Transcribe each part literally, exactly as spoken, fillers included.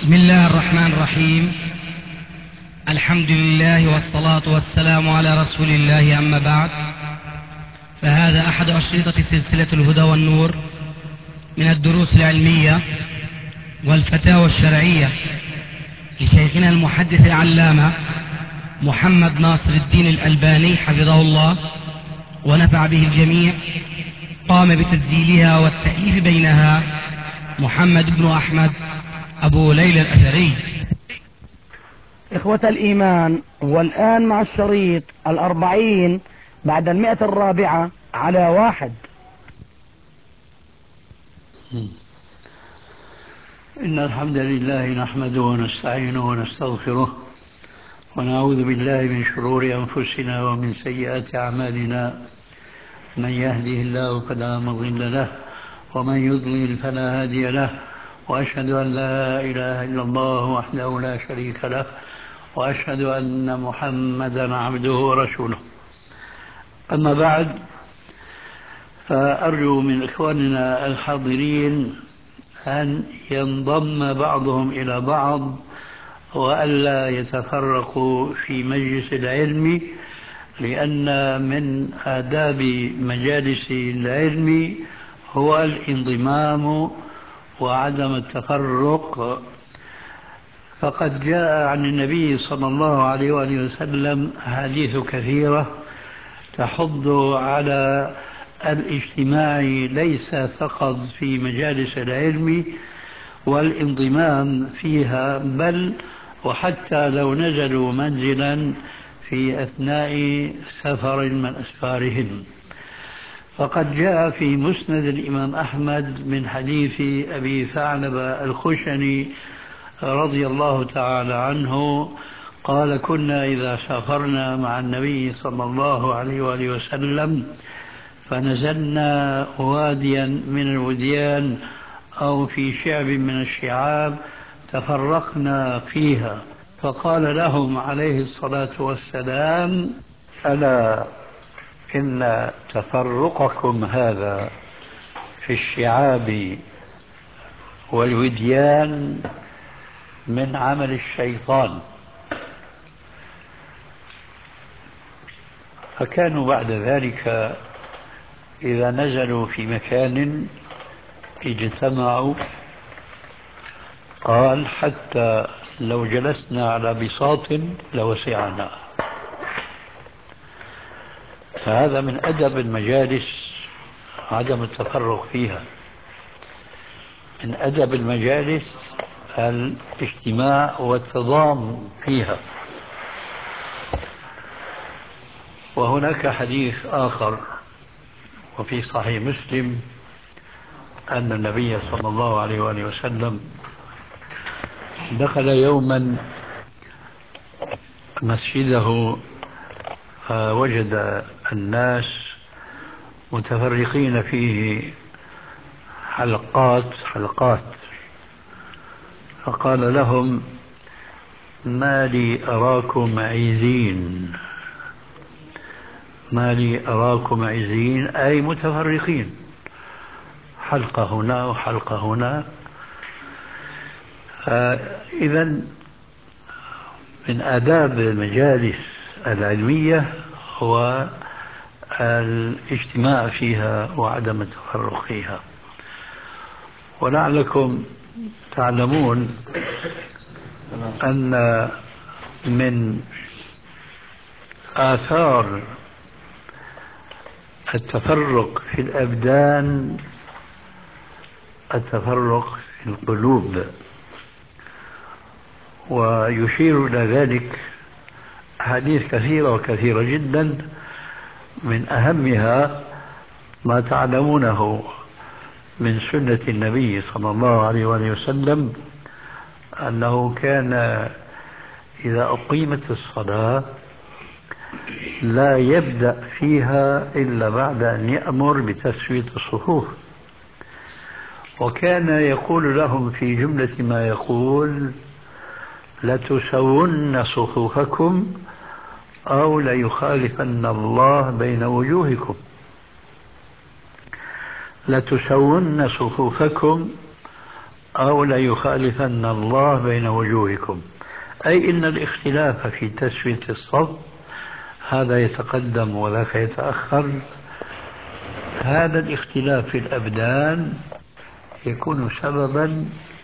بسم الله الرحمن الرحيم. الحمد لله والصلاة والسلام على رسول الله، أما بعد، فهذا أحد أشرطة سلسلة الهدى والنور من الدروس العلمية والفتاوى الشرعية لشيخنا المحدث العلامة محمد ناصر الدين الألباني حفظه الله ونفع به الجميع. قام بتسجيلها والتأليف بينها محمد بن أحمد أبو ليلى الأثري. إخوة الإيمان، والآن مع الشريط الأربعين بعد المئة الرابعة على واحد. إن الحمد لله نحمده ونستعينه ونستغفره ونعوذ بالله من شرور أنفسنا ومن سيئات أعمالنا. من يهده الله فلا مضل له ومن يضلل فلا هادي له، وأشهد أن لا إله إلا الله وحده لا شريك له، وأشهد أن محمدا عبده ورسوله. أما بعد، فأرجو من إخواننا الحاضرين أن ينضم بعضهم إلى بعض وألا يتفرقوا في مجلس العلم، لأن من آداب مجالس العلم هو الانضمام وعدم التفرق. فقد جاء عن النبي صلى الله عليه وآله وسلم أحاديث كثيرة تحض على الاجتماع ليس فقط في مجالس العلم والانضمام فيها، بل وحتى لو نزلوا منزلا في أثناء سفر من أسفارهم. فقد جاء في مسند الإمام أحمد من حديث أبي ثعلبة الخشني رضي الله تعالى عنه قال: كنا إذا سافرنا مع النبي صلى الله عليه وآله وسلم فنزلنا واديا من الوديان أو في شعب من الشعاب تفرقنا فيها، فقال لهم عليه الصلاة والسلام: ألا إن تفرقكم هذا في الشعاب والوديان من عمل الشيطان. فكانوا بعد ذلك إذا نزلوا في مكان اجتمعوا، قال: حتى لو جلسنا على بساط لوسعنا. فهذا من أدب المجالس عدم التفرق فيها. من أدب المجالس الاجتماع والتضام فيها. وهناك حديث آخر وفي صحيح مسلم أن النبي صلى الله عليه وآله وسلم دخل يوما مسجده فوجد الناس متفرقين فيه حلقات حلقات، فقال لهم: ما لي أراكم عزين، ما لي أراكم عزين، أي متفرقين، حلقة هنا وحلقة هنا. إذا من آداب المجالس العلمية هو الاجتماع فيها وعدم التفرق فيها. ولعلكم تعلمون أن من آثار التفرق في الأبدان التفرق في القلوب، ويشير إلى ذلك أحاديث كثيرة وكثيرة جدا. من أهمها ما تعلمونه من سنة النبي صلى الله عليه وآله وسلم أنه كان إذا أقيمت الصلاة لا يبدأ فيها إلا بعد أن يأمر بتسوية الصفوف، وكان يقول لهم في جملة ما يقول: لتسون صفوفكم أو ليخالفن الله بين وجوهكم. لتسون صفوفكم أو ليخالفن الله بين وجوهكم، أي إن الاختلاف في تسوية الصف هذا يتقدم وذاك يتأخر. هذا الاختلاف في الأبدان يكون سببا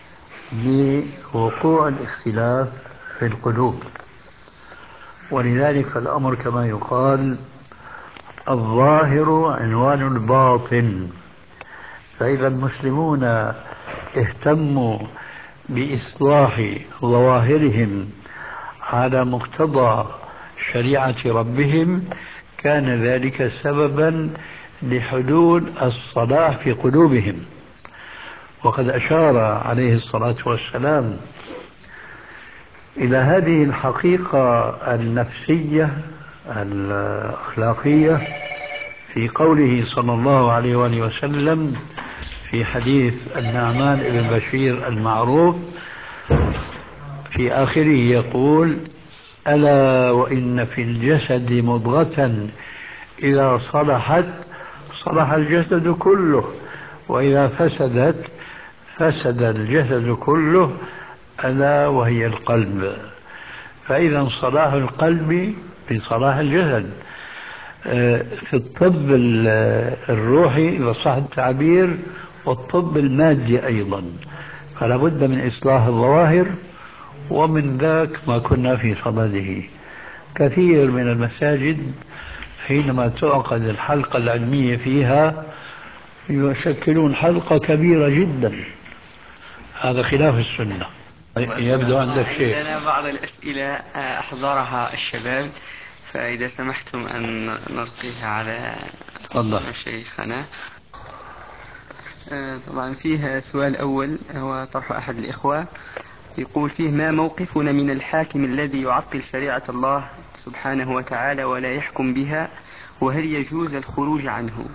لوقوع الاختلاف في القلوب. ولذلك فالأمر كما يقال الظاهر عنوان الباطن. فإذا المسلمون اهتموا بإصلاح ظواهرهم على مقتضى شريعة ربهم كان ذلك سببا لحلول الصلاح في قلوبهم. وقد أشار عليه الصلاة والسلام إلى هذه الحقيقة النفسية الأخلاقية في قوله صلى الله عليه وآله وسلم في حديث النعمان بن بشير المعروف في آخره يقول: ألا وإن في الجسد مضغة إذا صلحت صلح الجسد كله، وإذا فسدت فسد الجسد كله، ألا وهي القلب. فإذا صلاح القلب بصلاح الجسد. في الطب الروحي وصح التعبير والطب المادي أيضا، فلا بد من إصلاح الظواهر، ومن ذاك ما كنا في صدده. كثير من المساجد حينما تعقد الحلقة العلمية فيها يشكلون حلقة كبيرة جدا، هذا خلاف السنة. يبدو عندك شيء. عندنا بعض الأسئلة أحضرها الشباب، فإذا سمحتم أن نلقيها على تفضل. شيخنا. طبعا فيها سؤال أول هو طرح أحد الإخوة، يقول فيه: ما موقفنا من الحاكم الذي يعطل شريعة الله سبحانه وتعالى ولا يحكم بها، وهل يجوز الخروج عنه؟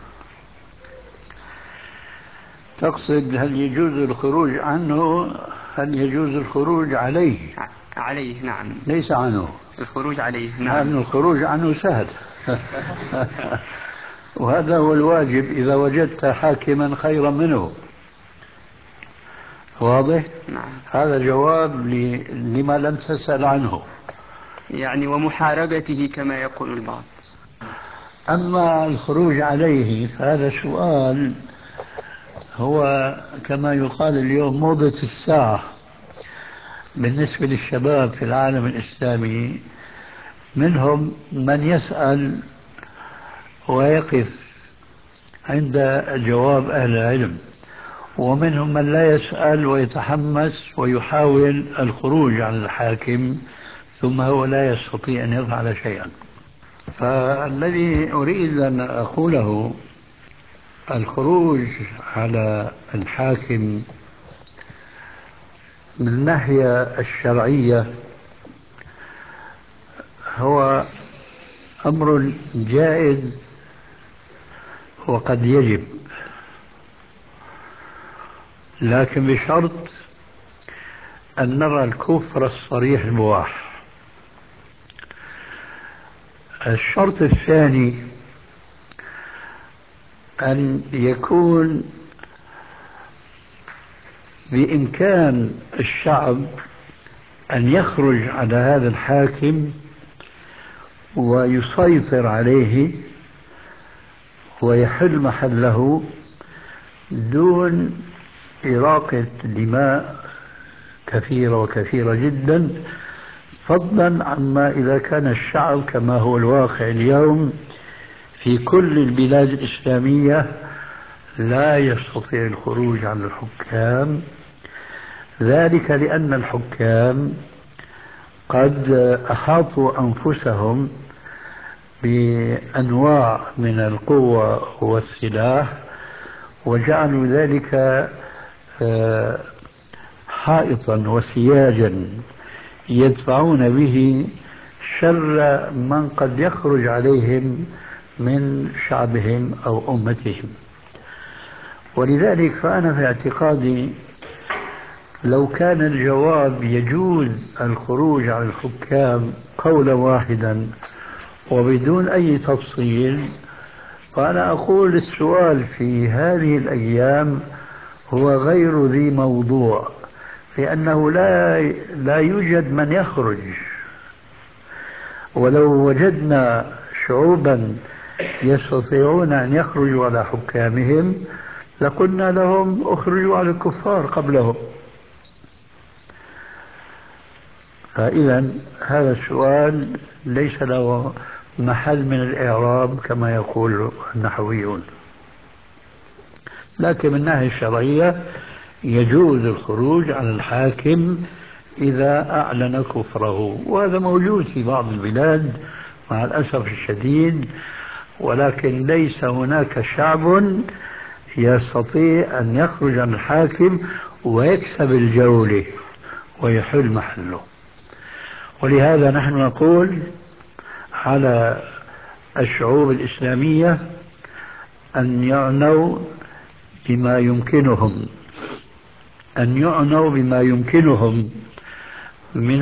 تقصد هل يجوز الخروج عنه؟ هل يجوز الخروج عليه؟ عليه نعم. ليس عنه، الخروج عليه نعم. لأن الخروج عنه سهل. وهذا هو الواجب إذا وجدت حاكما خيرا منه. واضح؟ نعم. هذا جواب لما لم تسأل عنه، يعني ومحاربته كما يقول البعض. أما الخروج عليه فهذا سؤال هو كما يقال اليوم موضة الساعة بالنسبة للشباب في العالم الإسلامي. منهم من يسأل ويقف عند جواب أهل العلم، ومنهم من لا يسأل ويتحمس ويحاول الخروج على الحاكم ثم هو لا يستطيع أن يفعل شيئا. فالذي أريد أن أقوله الخروج على الحاكم من الناحية الشرعية هو أمر جائز وقد يجب، لكن بشرط أن نرى الكفر الصريح البواح. الشرط الثاني أن يكون بإمكان الشعب أن يخرج على هذا الحاكم ويسيطر عليه ويحل محله دون إراقة دماء كثيرة وكثيرة جدا، فضلا عما إذا كان الشعب كما هو الواقع اليوم في كل البلاد الإسلامية لا يستطيع الخروج عن الحكام. ذلك لأن الحكام قد أحاطوا أنفسهم بأنواع من القوة والسلاح وجعلوا ذلك حائطا وسياجا يدفعون به شر من قد يخرج عليهم من شعبهم أو أمتهم. ولذلك فأنا في اعتقادي لو كان الجواب يجوز الخروج على الحكام قولا واحدا وبدون أي تفصيل، فأنا أقول السؤال في هذه الأيام هو غير ذي موضوع، لأنه لا لا يوجد من يخرج. ولو وجدنا شعوبا يستطيعون أن يخرجوا على حكامهم لقلنا لهم اخرجوا على الكفار قبلهم. فإذا هذا السؤال ليس له محل من الإعراب كما يقول النحويون. لكن من الناحية الشرعية يجوز الخروج على الحاكم إذا أعلن كفره، وهذا موجود في بعض البلاد مع الأسف الشديد، ولكن ليس هناك شعب يستطيع أن يخرج عن الحاكم ويكسب الجولة ويحل محله. ولهذا نحن نقول على الشعوب الإسلامية أن يعنوا بما يمكنهم أن يعنوا بما يمكنهم من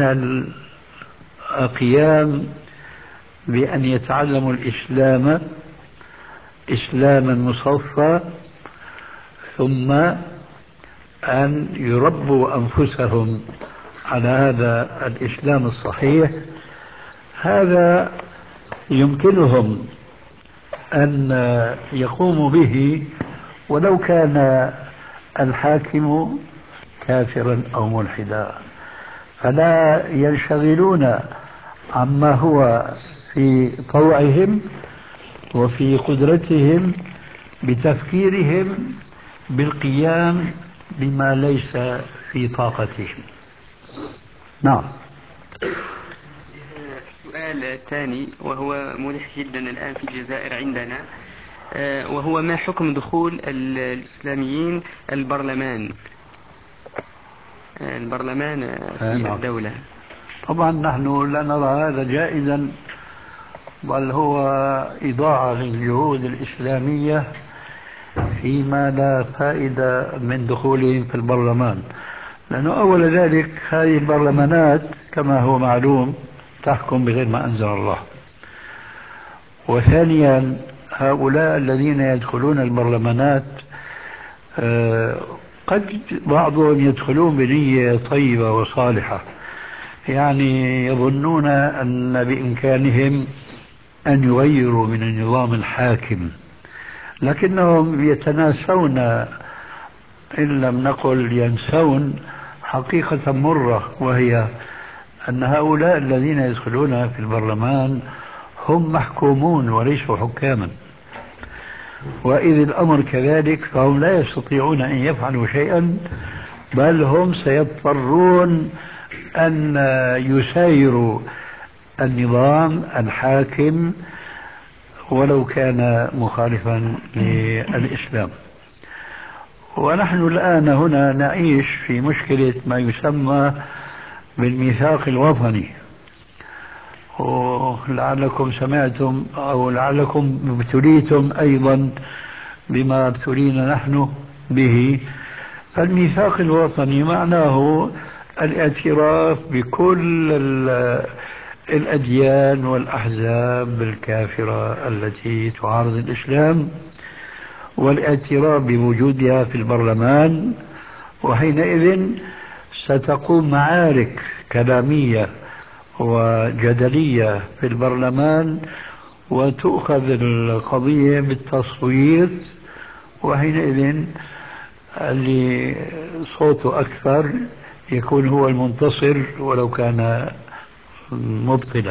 القيام بأن يتعلموا الإسلام إسلاما مصفى، ثم أن يربوا أنفسهم على هذا الإسلام الصحيح. هذا يمكنهم أن يقوموا به ولو كان الحاكم كافرا أو ملحدا، فلا ينشغلون عما هو في طوعهم وفي قدرتهم بتفكيرهم بالقيام بما ليس في طاقتهم. نعم. سؤال ثاني وهو ملح جدا الآن في الجزائر عندنا، وهو ما حكم دخول الإسلاميين البرلمان البرلمان في نعم. الدولة؟ طبعا نحن لا نرى هذا جائزا، بل هو إضاعة للجهود الإسلامية فيما لا فائدة من دخولهم في البرلمان، لأنه أول ذلك هذه البرلمانات كما هو معلوم تحكم بغير ما أنزل الله. وثانيا هؤلاء الذين يدخلون البرلمانات قد بعضهم يدخلون بنية طيبة وصالحة، يعني يظنون أن بإمكانهم أن يغيروا من النظام الحاكم، لكنهم يتناسون إن لم نقل ينسون حقيقة مرة، وهي أن هؤلاء الذين يدخلون في البرلمان هم محكومون وليسوا حكاما، وإذ الأمر كذلك فهم لا يستطيعون أن يفعلوا شيئا، بل هم سيضطرون أن يسايروا النظام الحاكم ولو كان مخالفا للإسلام. ونحن الآن هنا نعيش في مشكلة ما يسمى بالميثاق الوطني، ولعلكم سمعتم أو لعلكم ابتليتم أيضا بما ابتلينا نحن به. فالميثاق الوطني معناه الاعتراف بكل الأديان والأحزاب الكافرة التي تعارض الإسلام، والاعتراف بوجودها في البرلمان. وحينئذ ستقوم معارك كلامية وجدلية في البرلمان، وتؤخذ القضية بالتصويت، وحينئذ اللي صوته أكثر يكون هو المنتصر ولو كان مبطلا.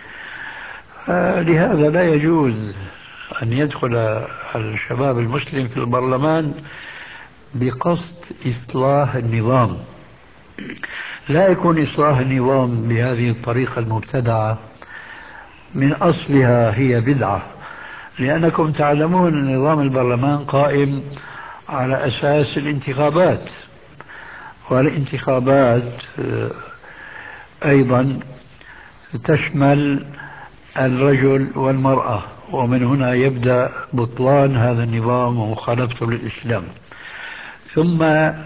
لهذا لا يجوز أن يدخل الشباب المسلم في البرلمان بقصد إصلاح النظام. لا يكون إصلاح النظام بهذه الطريقة المبتدعة، من أصلها هي بدعة، لأنكم تعلمون أن نظام البرلمان قائم على أساس الانتخابات، والانتخابات أيضا تشمل الرجل والمرأة، ومن هنا يبدأ بطلان هذا النظام ومخالفته للإسلام. ثم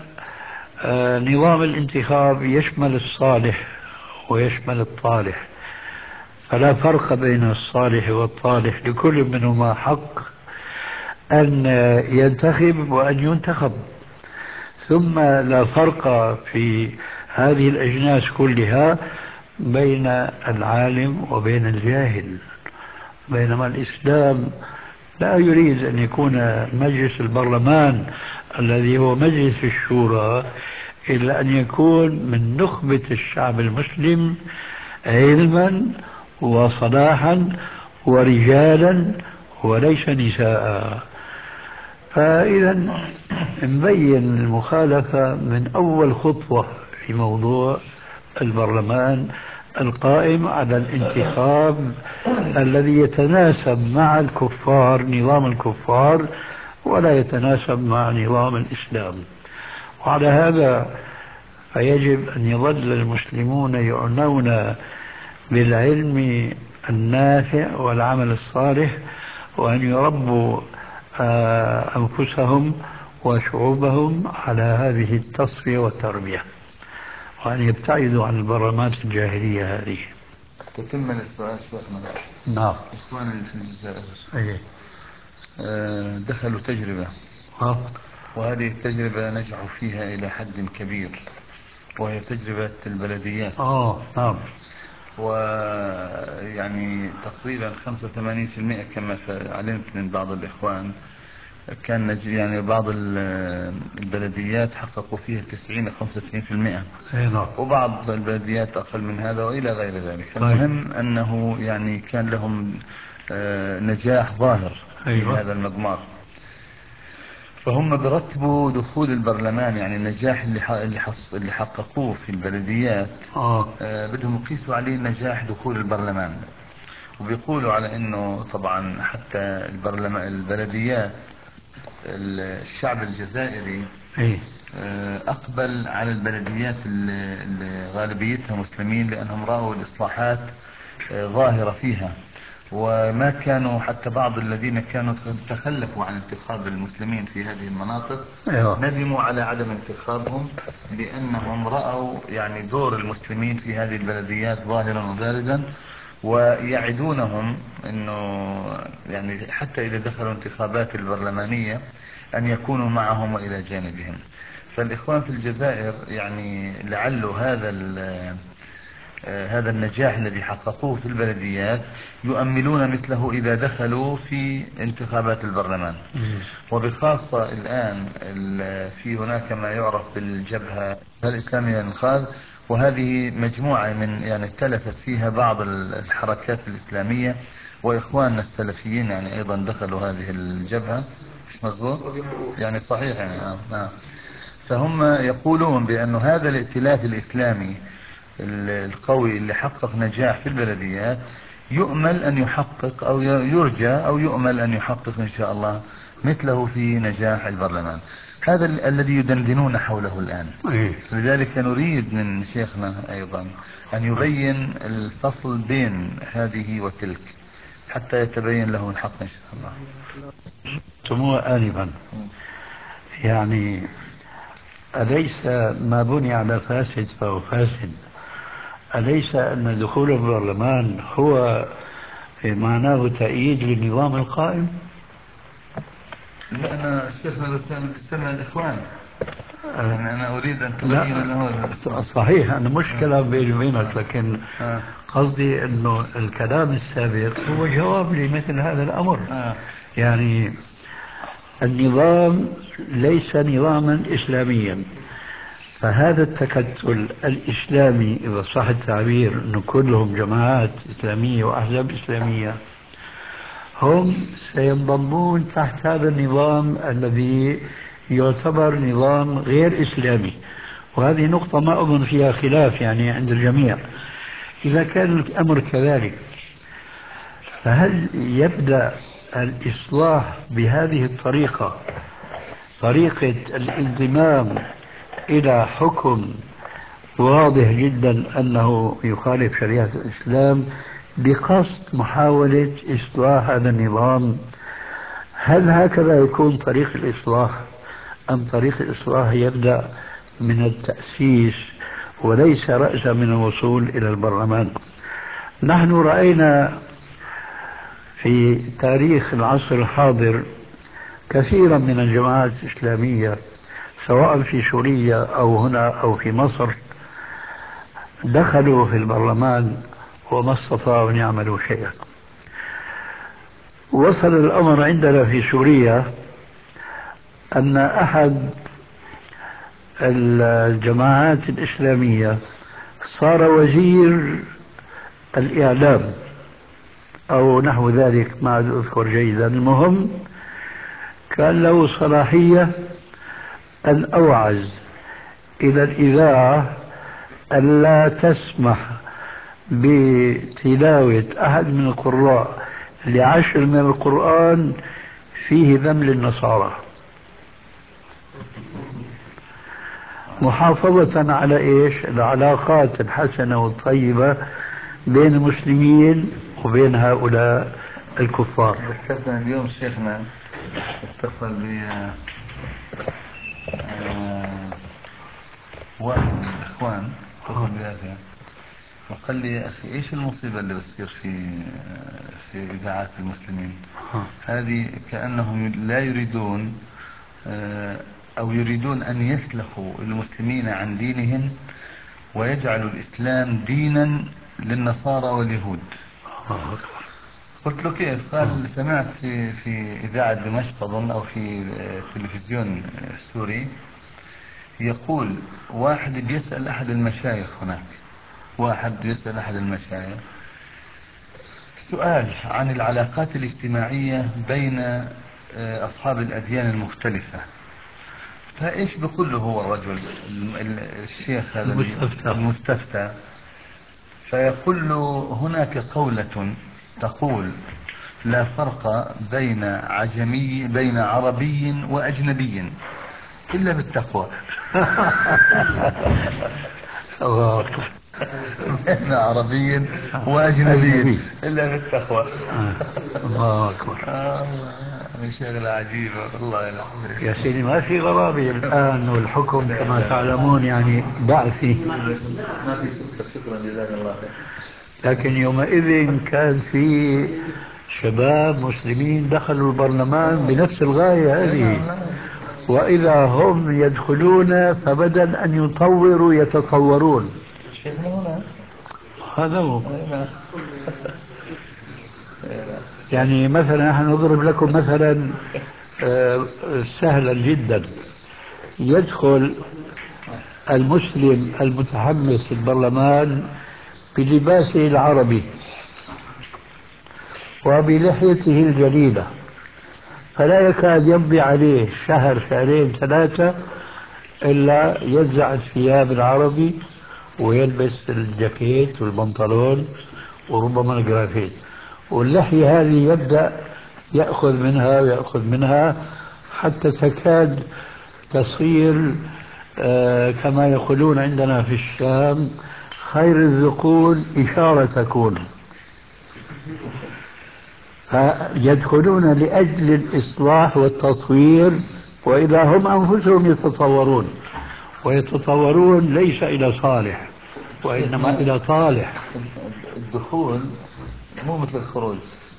نظام الانتخاب يشمل الصالح ويشمل الطالح، فلا فرق بين الصالح والطالح، لكل منهما حق أن ينتخب وأن ينتخب. ثم لا فرق في هذه الأجناس كلها بين العالم وبين الجاهل، بينما الإسلام لا يريد أن يكون مجلس البرلمان الذي هو مجلس الشورى إلا أن يكون من نخبة الشعب المسلم علما وصلاحا ورجالا وليس نساء. فإذا نبين المخالفة من أول خطوة في موضوع البرلمان القائم على الانتخاب الذي يتناسب مع الكفار، نظام الكفار، ولا يتناسب مع نظام الإسلام. وعلى هذا فيجب أن يظل المسلمون يعنون بالعلم النافع والعمل الصالح، وأن يربوا أنفسهم وشعوبهم على هذه التصفية والتربية، وأن يبتعدوا عن البرامات الجاهلية هذه. تتم السؤال شيخنا. نعم. إخواننا في الجزائر أيه. دخلوا تجربة، ها. وهذه التجربة نجحوا فيها إلى حد كبير، وهي تجربة البلديات. آه نعم. ويعني تقريبا خمسة وثمانين بالمئة كما علمت من بعض الإخوان، كان يعني بعض البلديات حققوا فيها تسعين إلى خمسة وتسعين بالمئة، نعم. وبعض البلديات أقل من هذا وإلى غير ذلك. طيب. المهم أنه يعني كان لهم نجاح ظاهر في أيوة. هذا المضمار. فهم برتبوا دخول البرلمان، يعني النجاح اللي اللي حص اللي حققوه في البلديات آه. آه بدهم يقيسوا عليه نجاح دخول البرلمان، وبيقولوا على انه طبعا حتى البرلمان البلديات الشعب الجزائري أيه. أقبل على البلديات اللي غالبيتها مسلمين، لأنهم رأوا الإصلاحات ظاهرة فيها، وما كانوا حتى بعض الذين كانوا تخلفوا عن انتخاب المسلمين في هذه المناطق أيوة. ندموا على عدم انتخابهم، لأنهم رأوا يعني دور المسلمين في هذه البلديات ظاهرا وبارزا، ويعدونهم أنه يعني حتى إذا دخلوا انتخابات البرلمانية أن يكونوا معهم وإلى جانبهم. فالإخوان في الجزائر يعني لعله هذا هذا النجاح الذي حققوه في البلديات يؤملون مثله إذا دخلوا في انتخابات البرلمان. وبخاصة الآن في هناك ما يعرف بالجبهة الإسلامية للإنقاذ، وهذه مجموعة من يعني تلفت فيها بعض الحركات الإسلامية، وإخواننا السلفيين يعني أيضا دخلوا هذه الجبهة. مش مظبوط؟ يعني صحيح يعني آه. آه. فهم يقولون بأن هذا الائتلاف الإسلامي القوي اللي حقق نجاح في البلديات يؤمل أن يحقق أو يرجى أو يؤمل أن يحقق إن شاء الله مثله في نجاح البرلمان. هذا ال الذي يدندنون حوله الآن. لذلك نريد من شيخنا أيضا أن يبين الفصل بين هذه وتلك حتى يتبين له الحق إن شاء الله. سموه آنفا، يعني أليس ما بني على فاسد فهو فاسد؟ أليس أن دخول البرلمان هو معناه تأييد للنظام القائم؟ لا أنا شيخنا تستمع الإخوان، يعني أنا أريد أن تبين له. صحيح، أنا مشكلة بيني وبينك، لكن قصدي أنه الكلام السابق هو جواب لمثل هذا الأمر. يعني النظام ليس نظاما إسلاميا، فهذا التكتل الإسلامي إذا صح التعبير أنه كلهم جماعات إسلامية وأحزاب إسلامية، هم سينضمون تحت هذا النظام الذي يعتبر نظام غير إسلامي، وهذه نقطة ما أظن فيها خلاف يعني عند الجميع. إذا كان الأمر كذلك، فهل يبدأ الإصلاح بهذه الطريقة، طريقة الانضمام إلى حكم واضح جدا أنه يخالف شريعة الإسلام بقصد محاولة إصلاح هذا النظام؟ هل هكذا يكون طريق الإصلاح، أم طريق الإصلاح يبدأ من التأسيس وليس رأسا من الوصول إلى البرلمان؟ نحن رأينا في تاريخ العصر الحاضر كثيرا من الجماعات الإسلامية سواء في سوريا أو هنا أو في مصر دخلوا في البرلمان وما استطاعوا أن يعملوا شيئا. وصل الأمر عندنا في سوريا أن أحد الجماعات الإسلامية صار وزير الإعلام أو نحو ذلك، ما أذكر جيدا. المهم كان له صلاحية أن أوعز إلى الإذاعة ألا تسمح بتلاوة أحد من القراء لعشر من القرآن فيه ذم للنصارى، محافظة على إيش؟ العلاقات الحسنة والطيبة بين المسلمين وبين هؤلاء الكفار. ذكرتنا اليوم شيخنا اتصل بي آه واحد من الإخوان، اتصل بي وقال لي يا أخي إيش المصيبة اللي بتصير في في إذاعات المسلمين؟ هذه كأنهم لا يريدون أو يريدون أن يسلخوا المسلمين عن دينهم ويجعلوا الإسلام دينا للنصارى واليهود. قلت له كيف؟ قال سمعت في في إذاعة دمشق أظن أو في التلفزيون السوري يقول واحد بيسأل أحد المشايخ هناك، واحد بيسأل أحد المشايخ سؤال عن العلاقات الاجتماعية بين أصحاب الأديان المختلفة، فإيش بيقول له هو الرجل الشيخ هذا المستفتى, المستفتى فيقول له هناك قولة تقول لا فرق بين عجمي بين عربي وأجنبي إلا بالتقوى. بين عربي وأجنبي إلا بالتقوى. الله أكبر. هذه شغلة عجيبة والله العظيم يا سيدي ما في غرابة الآن، والحكم كما تعلمون يعني بعثي. ما في سكر. شكرا جزاك الله خير. لكن يومئذ كان في شباب مسلمين دخلوا البرلمان بنفس الغاية هذه، وإذا هم يدخلون فبدل أن يطوروا يتطورون. هذا هو. يعني مثلا نحن نضرب لكم مثلا سهلا جدا. يدخل المسلم المتحمس البرلمان بلباسه العربي وبلحيته الجليلة، فلا يكاد يمضي عليه شهر شهرين ثلاثة إلا ينزع الثياب العربي ويلبس الجاكيت والبنطلون وربما الجرافيت، واللحية هذه يبدأ يأخذ منها ويأخذ منها حتى تكاد تصير آه كما يقولون عندنا في الشام خير الذقون إشارة تكون. فيدخلون لأجل الإصلاح والتطوير، وإذا هم أنفسهم يتطورون، ويتطورون ليس إلى صالح وإنما إلى طالح. الدخول مو مثل الخروج.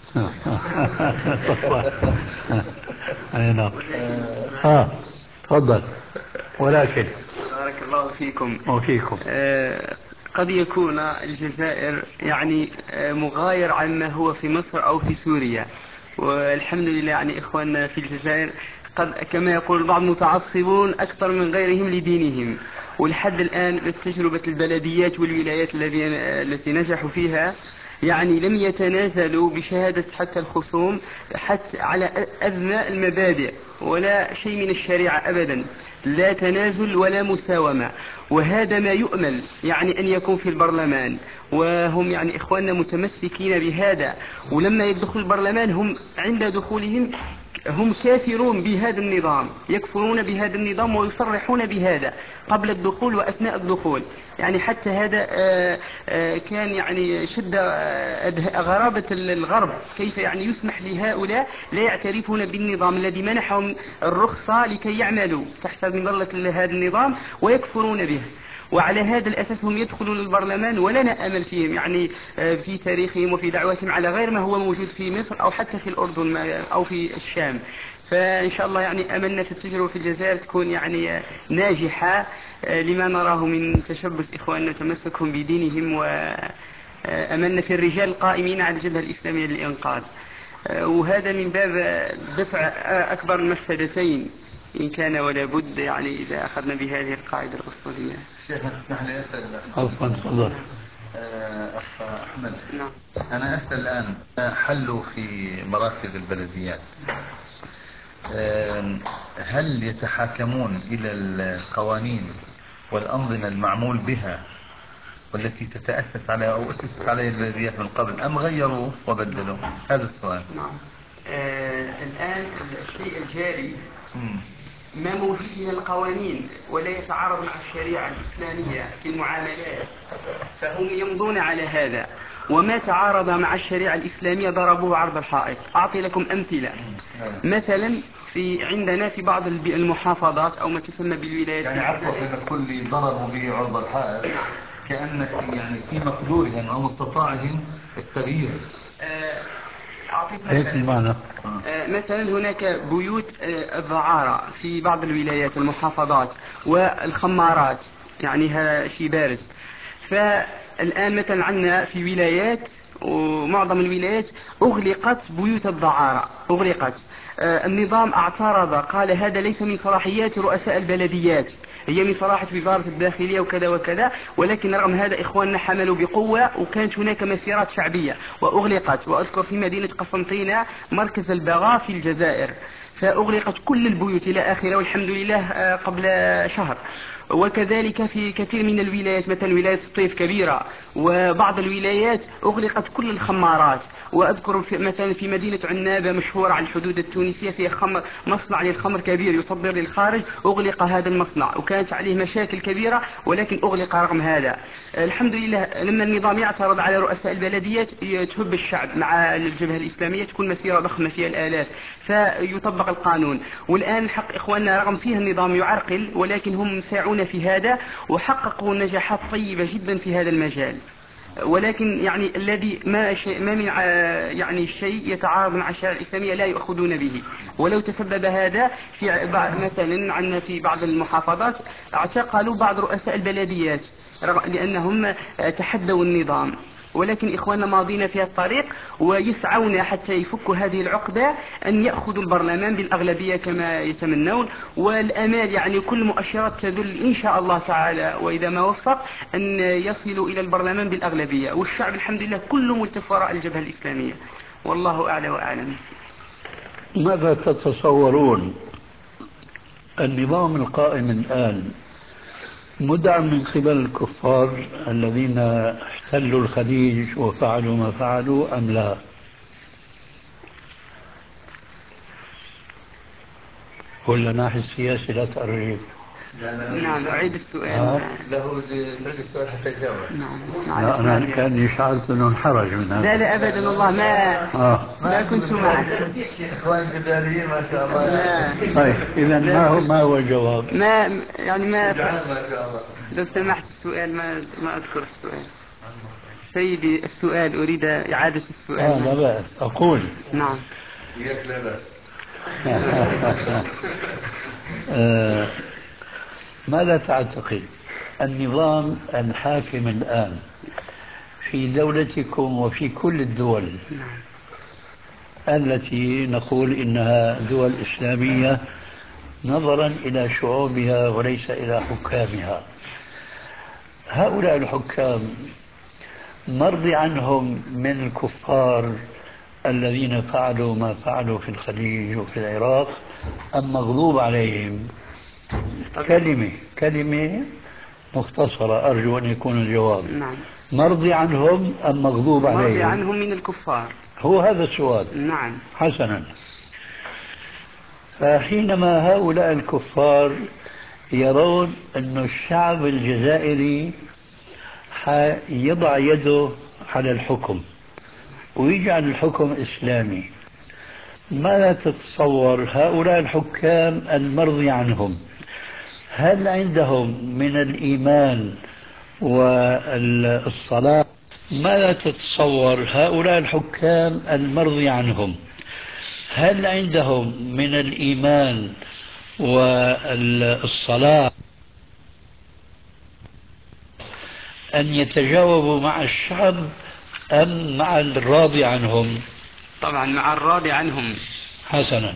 أي نعم. آه تفضل. ولكن بارك الله فيكم وفيكم آه قد يكون الجزائر يعني آه مغاير عما هو في مصر أو في سوريا، والحمد لله يعني إخواننا في الجزائر قد كما يقول البعض متعصبون أكثر من غيرهم لدينهم، ولحد الآن بتجربة البلديات والولايات التي نجحوا فيها يعني لم يتنازلوا بشهادة حتى الخصوم حتى على أدنى المبادئ ولا شيء من الشريعة أبدا، لا تنازل ولا مساومة. وهذا ما يؤمل يعني أن يكون في البرلمان، وهم يعني إخواننا متمسكين بهذا. ولما يدخل البرلمان هم عند دخولهم هم كافرون بهذا النظام، يكفرون بهذا النظام ويصرحون بهذا قبل الدخول وأثناء الدخول. يعني حتى هذا آآ آآ كان يعني شد غرابة الغرب، كيف يعني يسمح لهؤلاء لا يعترفون بالنظام الذي منحهم الرخصة لكي يعملوا تحت مظلة هذا النظام ويكفرون به. وعلى هذا الأساس هم يدخلون البرلمان ولا نأمل فيهم يعني في تاريخهم وفي دعواتهم على غير ما هو موجود في مصر أو حتى في الأردن أو في الشام. فإن شاء الله يعني أملنا في التجربة في الجزائر تكون يعني ناجحة لما نراه من تشبث إخواننا وتمسكهم بدينهم، وأملنا في الرجال القائمين على الجبهة الإسلامية للإنقاذ، وهذا من باب دفع أكبر المفسدتين إن كان ولا بد، يعني إذا أخذنا بهذه القاعدة الأصولية. شيخنا تسمح لي أسأل؟ عفوا تفضل. أخ أحمد، نعم. أنا أسأل الآن، حلوا في مراكز البلديات، هل يتحاكمون إلى القوانين والأنظمة المعمول بها والتي تتأسس على أو أسست عليها البلديات من قبل، أم غيروا وبدلوا؟ هذا السؤال. نعم. آه الآن الشيء الجاري مم. ما موجود من القوانين ولا يتعارض مع الشريعة الإسلامية في المعاملات فهم يمضون على هذا، وما تعارض مع الشريعة الإسلامية ضربوه عرض الحائط. أعطي لكم أمثلة. مثلا في عندنا في بعض المحافظات أو ما تسمى بالولايات، يعني عفوا لما تقول لي ضربوا به عرض الحائط، كأن في يعني في مقدورهم أو مستطاعهم التغيير. آه أعطيك هيك المعنى. آه مثلا هناك بيوت آه الدعارة في بعض الولايات المحافظات والخمارات، يعني هذا شيء بارز. فالآن مثلا عندنا في ولايات ومعظم الولايات أغلقت بيوت الدعارة، أغلقت. آه النظام اعترض، قال هذا ليس من صلاحيات رؤساء البلديات، هي من صلاحية وزارة الداخلية وكذا وكذا، ولكن رغم هذا إخواننا حملوا بقوة، وكانت هناك مسيرات شعبية وأغلقت. وأذكر في مدينة قسنطينة مركز البغا في الجزائر، فأغلقت كل البيوت إلى آخره والحمد لله قبل شهر. وكذلك في كثير من الولايات، مثلا ولاية سطيف كبيرة وبعض الولايات أغلقت كل الخمارات. وأذكر في مثلا في مدينة عنابة مشهورة على الحدود التونسية فيها خمر، مصنع للخمر كبير يصدر للخارج، أغلق هذا المصنع وكانت عليه مشاكل كبيرة، ولكن أغلق رغم هذا. الحمد لله لما النظام يعترض على رؤساء البلديات تهب الشعب مع الجبهة الإسلامية، تكون مسيرة ضخمة فيها الآلاف، فيطبق القانون. والآن حق إخواننا رغم فيه النظام يعرقل، ولكن هم ساعون في هذا وحققوا نجاحات طيبة جدا في هذا المجال. ولكن يعني الذي ما شيء ما من يعني شيء يتعارض مع الشريعة الإسلامية لا يأخذون به، ولو تسبب هذا في مثلا عندنا في بعض المحافظات اعتقلوا بعض رؤساء البلديات لأنهم تحدوا النظام. ولكن إخواننا ماضين في الطريق ويسعون حتى يفكوا هذه العقدة، أن يأخذوا البرلمان بالأغلبية كما يتمنون. والأمال يعني كل مؤشرات تدل إن شاء الله تعالى وإذا ما وفق أن يصلوا إلى البرلمان بالأغلبية، والشعب الحمد لله كله ملتف وراء الجبهة الإسلامية، والله أعلى وأعلم. ماذا تتصورون النظام القائم الآن مدعم من قبل الكفار الذين احتلوا الخليج وفعلوا ما فعلوا أم لا؟ ولا ناحية السياسي لا تقريب؟ نعم أعيد السؤال. آه. له تعيد السؤال حتى يجاوب. نعم. لا أنا كان شعرت أنه انحرج من هذا. لا لا أبدا والله ما آه. ما كنت معك. إخوان الجزائريين ما شاء الله. لا. طيب إذا ما هو ما هو الجواب؟ ما يعني ما ما شاء الله. لو سمحت السؤال ما ما أذكر السؤال. سيدي السؤال أريد إعادة السؤال. آه لا بأس أقول. نعم. إياك لا بأس. آه ماذا تعتقد النظام الحاكم الآن في دولتكم وفي كل الدول التي نقول إنها دول إسلامية نظرا إلى شعوبها وليس إلى حكامها؟ هؤلاء الحكام مرضي عنهم من الكفار الذين فعلوا ما فعلوا في الخليج وفي العراق أم مغضوب عليهم؟ كلمة كلمة مختصرة أرجو أن يكون الجواب. نعم. مرضي عنهم أم مغضوب عليهم؟ مرضي عنهم من الكفار. هو هذا السؤال. نعم. حسنا، فحينما هؤلاء الكفار يرون أن الشعب الجزائري يضع يده على الحكم ويجعل الحكم إسلامي، ماذا تتصور هؤلاء الحكام المرضي عنهم هل عندهم من الإيمان والصلاة؟ ماذا تتصور هؤلاء الحكام المرضي عنهم هل عندهم من الإيمان والصلاة أن يتجاوبوا مع الشعب أم مع الراضي عنهم؟ طبعا مع الراضي عنهم. حسنا،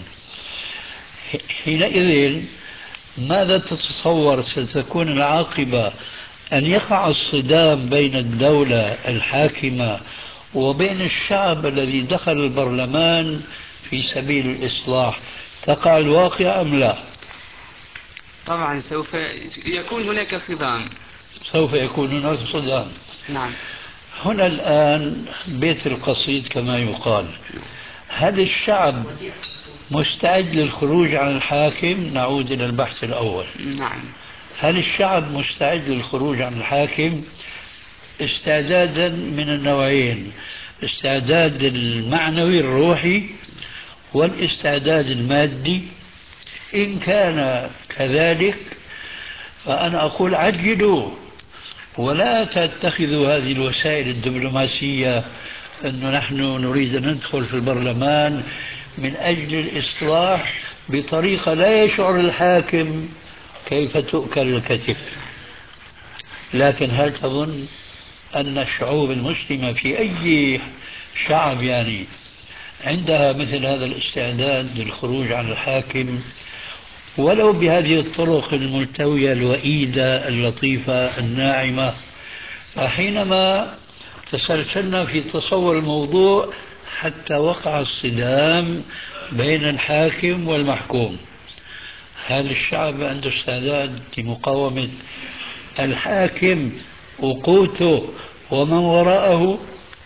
حينئذ ماذا تتصور ستكون العاقبة؟ أن يقع الصدام بين الدولة الحاكمة وبين الشعب الذي دخل البرلمان في سبيل الإصلاح، تقع الواقع أم لا؟ طبعا سوف يكون هناك صدام. سوف يكون هناك صدام. نعم. هنا الآن بيت القصيد كما يقال. هل الشعب مستعد للخروج عن الحاكم؟ نعود إلى البحث الأول. نعم. هل الشعب مستعد للخروج عن الحاكم؟ استعدادا من النوعين: الاستعداد المعنوي الروحي والاستعداد المادي. إن كان كذلك فأنا أقول عجلوا، ولا تتخذوا هذه الوسائل الدبلوماسية أنه نحن نريد أن ندخل في البرلمان من أجل الإصلاح بطريقة لا يشعر الحاكم كيف تؤكل الكتف. لكن هل تظن أن الشعوب المسلمة في أي شعب يعني عندها مثل هذا الاستعداد للخروج عن الحاكم ولو بهذه الطرق الملتوية الوئيدة اللطيفة الناعمة؟ فحينما تسلسلنا في تصور الموضوع حتى وقع الصدام بين الحاكم والمحكوم، هل الشعب عنده استعداد لمقاومة الحاكم وقوته ومن وراءه؟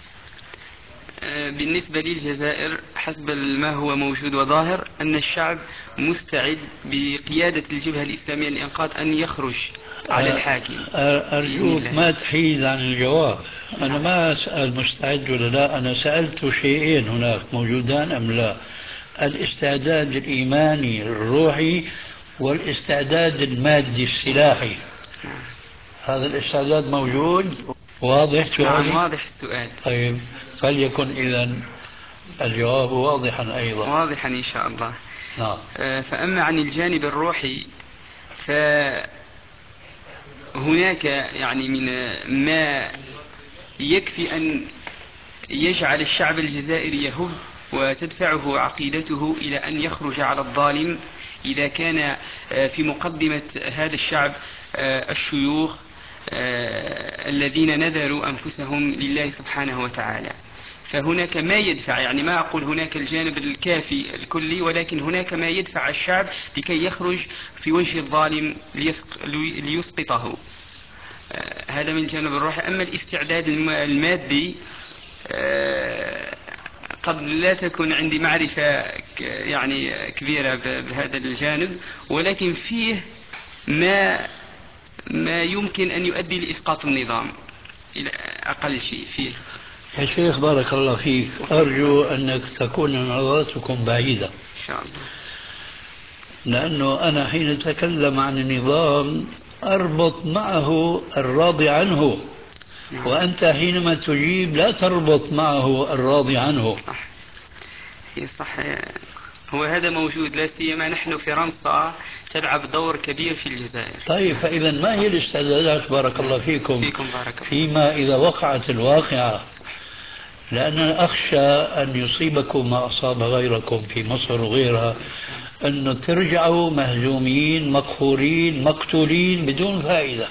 بالنسبة للجزائر حسب ما هو موجود وظاهر أن الشعب مستعد بقيادة الجبهة الإسلامية للإنقاذ أن يخرج على الحاكم. أرجوك ما تحيد عن الجواب. أنا ما أسأل مستعد ولا لا، أنا سألت شيئين هناك موجودان أم لا: الاستعداد الإيماني الروحي والاستعداد المادي السلاحي. هذا الاستعداد موجود؟ واضح سؤالي؟ نعم واضح السؤال. طيب فليكن إذن الجواب واضحا أيضا. واضحا إن شاء الله. نعم. فأما عن الجانب الروحي فهناك يعني من ما يكفي أن يجعل الشعب الجزائري يهب وتدفعه عقيدته إلى أن يخرج على الظالم إذا كان في مقدمة هذا الشعب الشيوخ الذين نذروا أنفسهم لله سبحانه وتعالى. فهناك ما يدفع، يعني ما أقول هناك الجانب الكافي الكلي، ولكن هناك ما يدفع الشعب لكي يخرج في وجه الظالم ليسقطه. هذا من الجانب الروحي. أما الاستعداد المادي قد لا تكون عندي معرفة يعني كبيرة بهذا الجانب، ولكن فيه ما ما يمكن أن يؤدي لإسقاط النظام إلى أقل شيء فيه. يا شيخ بارك الله فيك، أرجو أنك تكون نظرتكم بعيدة إن شاء الله، لأنه أنا حين أتكلم عن النظام أربط معه الراضي عنه. نعم. وأنت حينما تجيب لا تربط معه الراضي عنه. صح. صح، هو هذا موجود، لا سيما نحن فرنسا تلعب دور كبير في الجزائر. طيب فإذا ما هي الاستعدادات بارك الله فيكم, فيكم بارك الله. فيما إذا وقعت الواقعة؟ لأننا أخشى أن يصيبكم ما أصاب غيركم في مصر وغيرها، أن ترجعوا مهزومين مقهورين مقتولين بدون فائدة.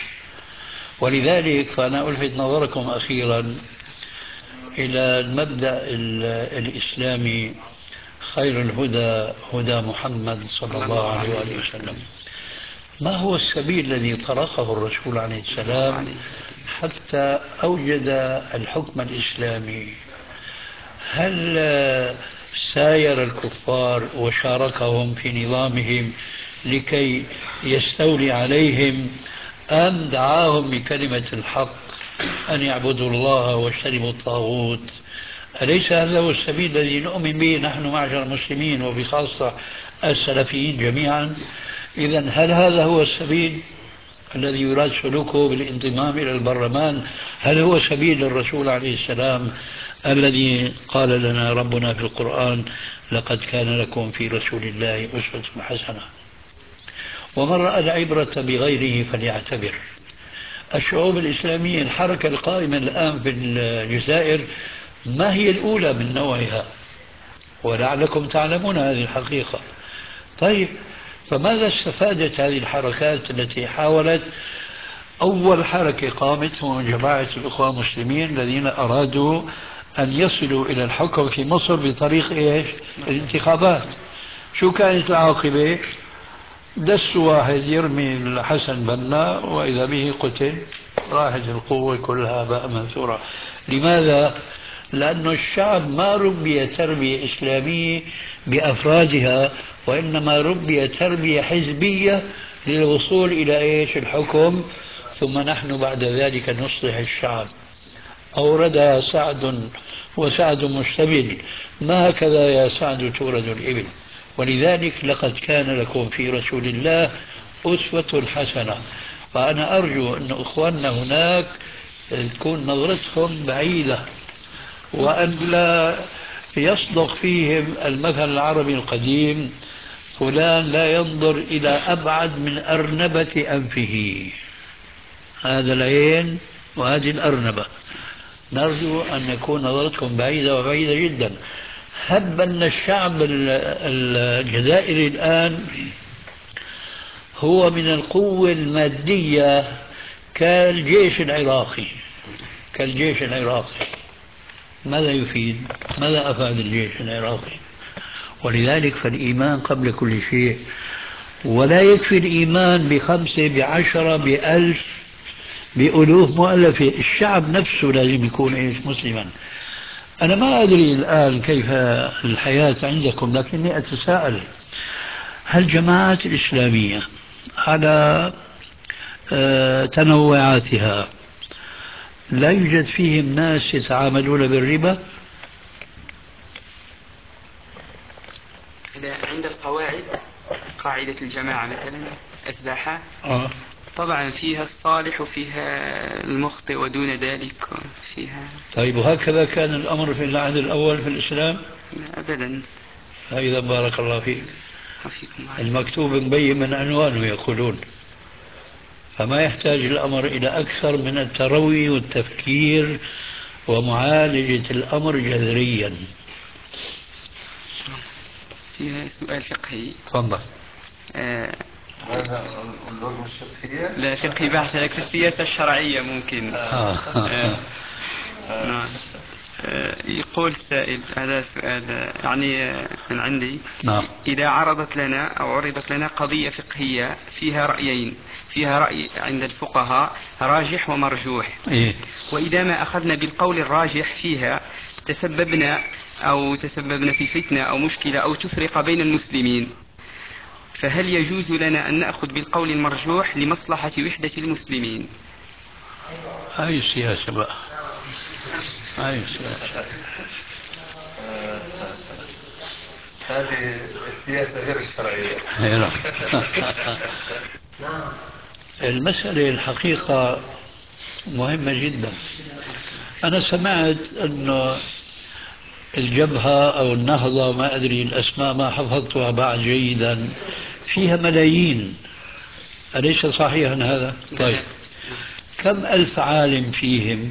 ولذلك فأنا ألفت نظركم أخيرا إلى المبدأ الإسلامي: خير الهدى هدى محمد صلى الله عليه وآله وسلم. ما هو السبيل الذي طرقه الرسول عليه السلام حتى أوجد الحكم الإسلامي؟ هل ساير الكفار وشاركهم في نظامهم لكي يستولي عليهم، أم دعاهم بكلمة الحق أن يعبدوا الله واجتنبوا الطاغوت؟ أليس هذا هو السبيل الذي نؤمن به نحن معشر المسلمين وبخاصة السلفيين جميعا؟ إذن هل هذا هو السبيل؟ الذي يراد سلوكه بالانضمام إلى البرلمان، هل هو سبيل الرسول عليه السلام الذي قال لنا ربنا في القرآن لقد كان لكم في رسول الله أسوة حسنة؟ ومن رأى العبرة بغيره فليعتبر. الشعوب الإسلامية الحركة القائمة الآن في الجزائر ما هي الأولى من نوعها، ولعلكم تعلمون هذه الحقيقة. طيب، فماذا استفادت هذه الحركات التي حاولت؟ أول حركة قامت هو جماعة الأخوة المسلمين الذين أرادوا أن يصلوا إلى الحكم في مصر بطريق إيش؟ الانتخابات. شو كانت العاقبة؟ دس واحد يرمي الحسن بنا وإذا به قتل، راحت القوة كلها بقى منثورة. لماذا؟ لأن الشعب ما ربي تربية إسلامية بأفرادها، وإنما ربي تربية حزبية للوصول إلى إيش؟ الحكم، ثم نحن بعد ذلك نصلح الشعب. أوردها سعد وسعد مستبد، ما هكذا يا سعد تورد الإبل. ولذلك لقد كان لكم في رسول الله أسوة حسنة. وأنا أرجو أن أخواننا هناك تكون نظرتهم بعيدة، وأن لا يصدق فيهم المثل العربي القديم: فلان لا ينظر إلى أبعد من أرنبة أنفه. هذا العين وهذه الأرنبة. نرجو أن نكون نظرتكم بعيدة وبعيدة جدا. هب أن الشعب الجزائري الآن هو من القوة المادية كالجيش العراقي، كالجيش العراقي. ماذا يفيد؟ ماذا أفاد الجيش العراقي؟ ولذلك فالإيمان قبل كل شيء. ولا يكفي الإيمان بخمسة بعشرة بألف بألوف مؤلفة. الشعب نفسه لازم يكون إيش؟ مسلما. أنا ما أدري الآن كيف الحياة عندكم، لكني أتساءل: هل الجماعات الإسلامية على تنوعاتها لا يوجد فيهم ناس يتعاملون بالربا؟ عند القواعد، قاعدة الجماعة مثلا أتباعها آه. طبعا فيها الصالح وفيها المخطئ ودون ذلك فيها. طيب، وهكذا كان الأمر في العهد الأول في الإسلام؟ لا أبدا. إذا بارك الله فيك. حفيكم المكتوب مبين من عنوانه يقولون، فما يحتاج الأمر إلى أكثر من التروي والتفكير ومعالجة الأمر جذريا. فيها سؤال فقهي. تفضل. آه هذا العلوم الفقهية؟ لا فقهي بحث، لك في السياسة الشرعية ممكن. آه. آه. نعم. آه. يقول السائل، هذا سؤال يعني من عندي. نعم. إذا عرضت لنا أو عرضت لنا قضية فقهية فيها رأيين، فيها رأي عند الفقهاء راجح ومرجوح، إيه؟ وإذا ما أخذنا بالقول الراجح فيها تسببنا أو تسببنا في فتنة أو مشكلة أو تفرق بين المسلمين، فهل يجوز لنا أن نأخذ بالقول المرجوح لمصلحة وحدة المسلمين؟ هاي السياسة بقى، هاي السياسة. هذه السياسة غير الشرعية. هنا. المسألة الحقيقة مهمة جدا. أنا سمعت أنه الجبهة أو النهضة، ما أدري الأسماء ما حفظتها بعد جيدا، فيها ملايين، أليس صحيحا هذا؟ طيب، كم ألف عالم فيهم؟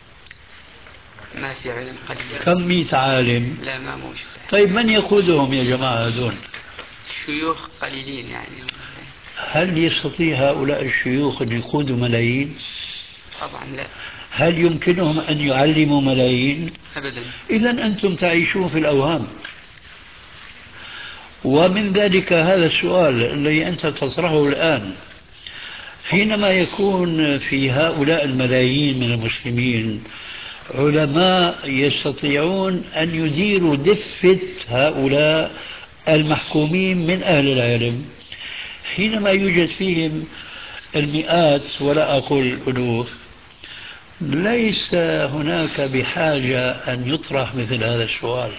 ما في علم قليل. كم مئة عالم؟ لا ما موجود. طيب، من يقودهم يا جماعة هذول؟ شيوخ قليلين يعني. هل يستطيع هؤلاء الشيوخ أن يقودوا ملايين؟ طبعا لا. هل يمكنهم أن يعلموا ملايين؟ أبدا. إذن أنتم تعيشون في الأوهام. ومن ذلك هذا السؤال الذي أنت تطرحه الآن: حينما يكون في هؤلاء الملايين من المسلمين علماء يستطيعون أن يديروا دفة هؤلاء المحكومين من أهل العلم، حينما يوجد فيهم المئات ولا أقول الألوف، ليس هناك بحاجة أن يطرح مثل هذا السؤال: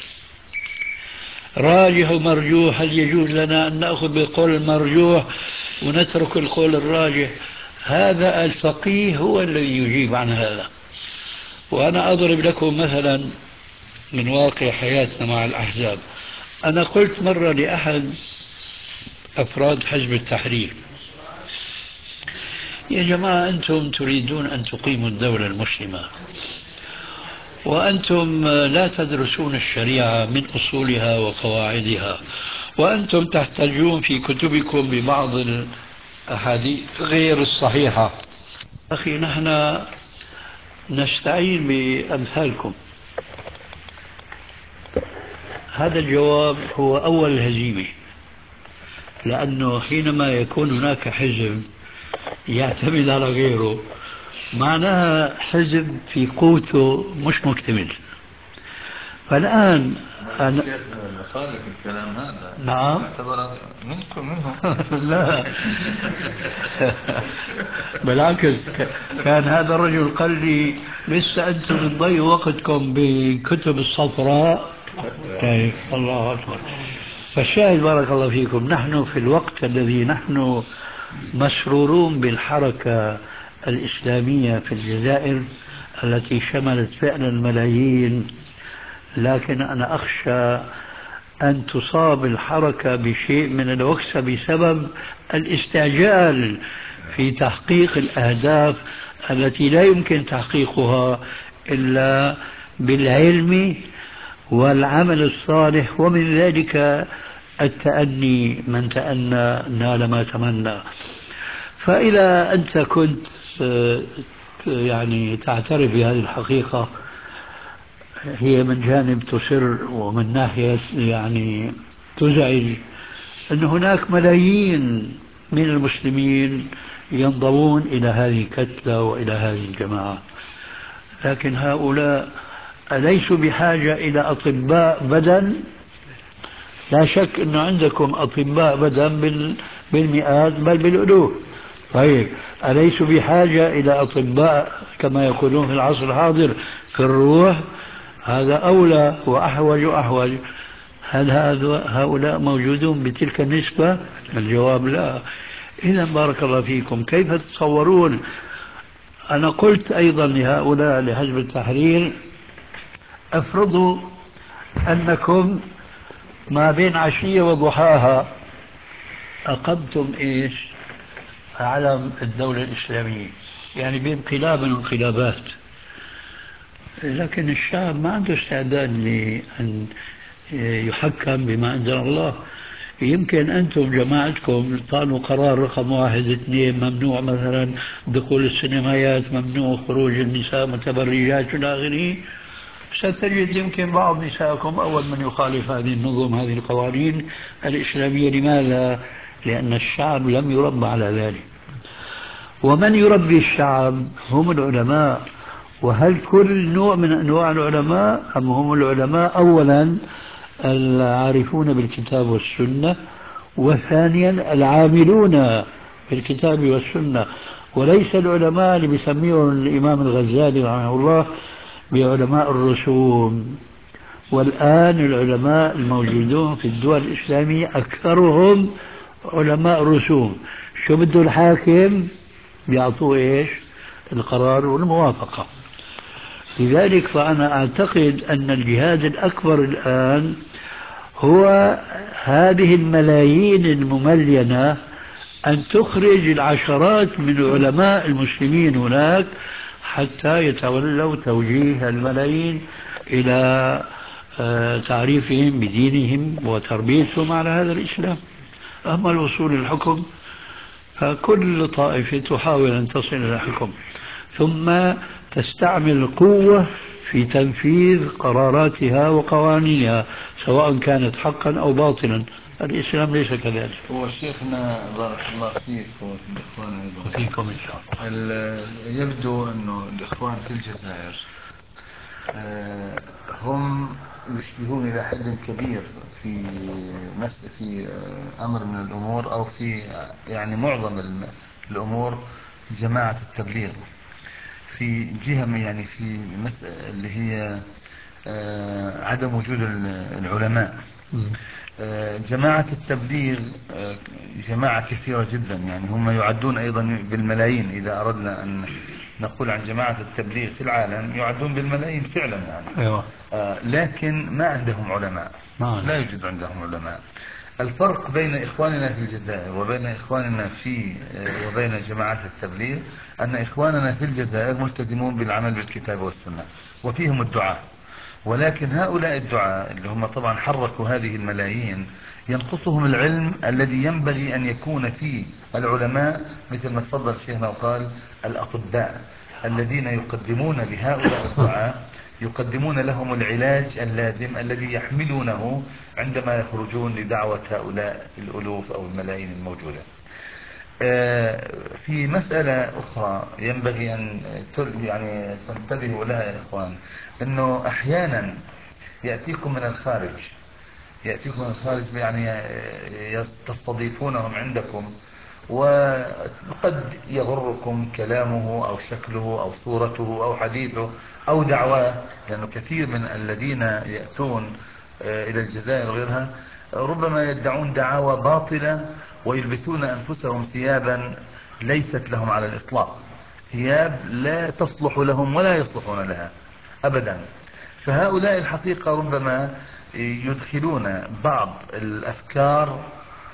راجح ومرجوح، هل يجوز لنا أن نأخذ بالقول المرجوح ونترك القول الراجح؟ هذا الفقيه هو الذي يجيب عن هذا. وأنا أضرب لكم مثلا من واقع حياتنا مع الأحزاب. أنا قلت مرة لأحد أفراد حزب التحرير: يا جماعة، أنتم تريدون أن تقيموا الدولة المسلمة، وأنتم لا تدرسون الشريعة من أصولها وقواعدها، وأنتم تحتجون في كتبكم ببعض الأحاديث غير الصحيحة. أخي، نحن نستعين بأمثالكم. هذا الجواب هو أول هزيمة، لأنه حينما يكون هناك حزب يعتمد على غيره معناها حزب في قوته مش مكتمل. فالآن أنا شيخنا خالف الكلام هذا. نعم. اعتبر منكم منهم. لا بالعكس، كان هذا الرجل قال لي: لسه أنتم بتضيعوا وقتكم بكتب الصفراء. طيب، الله أكبر. فالشاهد بارك الله فيكم، نحن في الوقت الذي نحن مسرورون بالحركة الإسلامية في الجزائر التي شملت فعلا الملايين، لكن أنا أخشى أن تصاب الحركة بشيء من الوكسة بسبب الاستعجال في تحقيق الأهداف التي لا يمكن تحقيقها إلا بالعلم والعمل الصالح، ومن ذلك التأني، من تأنى نال ما تمنى. فإذا أنت كنت يعني تعترف بهذه الحقيقة، هي من جانب تسر ومن ناحية يعني تزعج أن هناك ملايين من المسلمين ينضمون إلى هذه الكتلة وإلى هذه الجماعة، لكن هؤلاء أليسوا بحاجة إلى أطباء بدن؟ لا شك أن عندكم أطباء بدن بالمئات بل بالألوف. طيب، أليسوا بحاجة إلى أطباء كما يقولون في العصر الحاضر في الروح؟ هذا أولى وأحوج وأحوج. هل هؤلاء موجودون بتلك النسبة؟ الجواب لا. إذا بارك الله فيكم، كيف تتصورون؟ أنا قلت أيضا لهؤلاء لحزب التحرير: افرضوا أنكم ما بين عشية وضحاها أقمتم إيش؟ علم الدولة الإسلامية، يعني بانقلاب من انقلابات، لكن الشعب ما عنده استعداد لأن يحكم بما أنزل الله. يمكن أنتم جماعتكم قالوا قرار رقم واحد اثنين ممنوع مثلا دخول السينمايات، ممنوع خروج النساء متبرجات إلى آخره، ستجد يمكن بعض نسائكم أول من يخالف هذه النظم، هذه القوانين الإسلامية. لماذا؟ لأن الشعب لم يربى على ذلك. ومن يربي الشعب هم العلماء. وهل كل نوع من أنواع العلماء، أم هم العلماء أولا العارفون بالكتاب والسنة، وثانيا العاملون بالكتاب والسنة، وليس العلماء اللي بيسميهم الإمام الغزالي رحمه الله بعلماء الرسوم. والآن العلماء الموجودون في الدول الإسلامية أكثرهم علماء رسوم. شو بده الحاكم؟ بيعطوه إيش؟ القرار والموافقة. لذلك فأنا أعتقد أن الجهاد الأكبر الآن هو هذه الملايين المملينة، أن تخرج العشرات من علماء المسلمين هناك حتى يتولوا توجيه الملايين إلى تعريفهم بدينهم وتربيتهم على هذا الإسلام. أما الوصول للحكم فكل طائفة تحاول أن تصل إلى الحكم، ثم تستعمل القوة في تنفيذ قراراتها وقوانينها سواء كانت حقا أو باطلا. الإسلام ليس كذلك. هو شيخنا بارك الله فيك وفي الإخوان أيضا، وفيكم إن شاء الله. يبدو أنه الإخوان في الجزائر هم يشبهون إلى حد كبير في مس في أمر من الأمور، أو في يعني معظم الأمور جماعة التبليغ، في جهة يعني في اللي هي عدم وجود العلماء. آه، جماعة التبليغ آه، جماعة كثيرة جدا، يعني هم يعدون أيضا بالملايين. إذا أردنا أن نقول عن جماعة التبليغ في العالم يعدون بالملايين فعلا يعني. أيوة. آه، لكن ما عندهم علماء، نعم. لا يوجد عندهم علماء. الفرق بين إخواننا في الجزائر وبين إخواننا في آه، وبين جماعات التبليغ أن إخواننا في الجزائر ملتزمون بالعمل بالكتاب والسنة وفيهم الدعاء، ولكن هؤلاء الدعاء اللي هم طبعا حركوا هذه الملايين ينقصهم العلم الذي ينبغي أن يكون فيه العلماء، مثل ما تفضل شيخنا وقال الأطباء الذين يقدمون لهؤلاء الدعاء، يقدمون لهم العلاج اللازم الذي يحملونه عندما يخرجون لدعوة هؤلاء الألوف أو الملايين الموجودة. في مسألة أخرى ينبغي أن يعني تنتبهوا لها يا إخوان، أنه أحيانا يأتيكم من الخارج يأتيكم من الخارج يعني تستضيفونهم عندكم، وقد يغركم كلامه أو شكله أو صورته أو حديثه أو دعواه، لأنه كثير من الذين يأتون إلى الجزائر وغيرها ربما يدعون دعاوى باطلة ويلبسون أنفسهم ثيابا ليست لهم على الإطلاق، ثياب لا تصلح لهم ولا يصلحون لها أبدا. فهؤلاء الحقيقة ربما يدخلون بعض الأفكار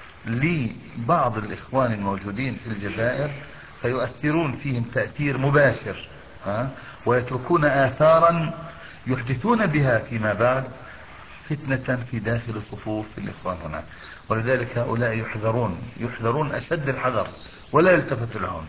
لبعض الإخوان الموجودين في الجزائر فيؤثرون فيهم تأثير مباشر، ها؟ ويتركون آثارا يحدثون بها فيما بعد فتنة في داخل صفوف الإخوان هناك. ولذلك هؤلاء يحذرون يحذرون أشد الحذر ولا يلتفت لهم.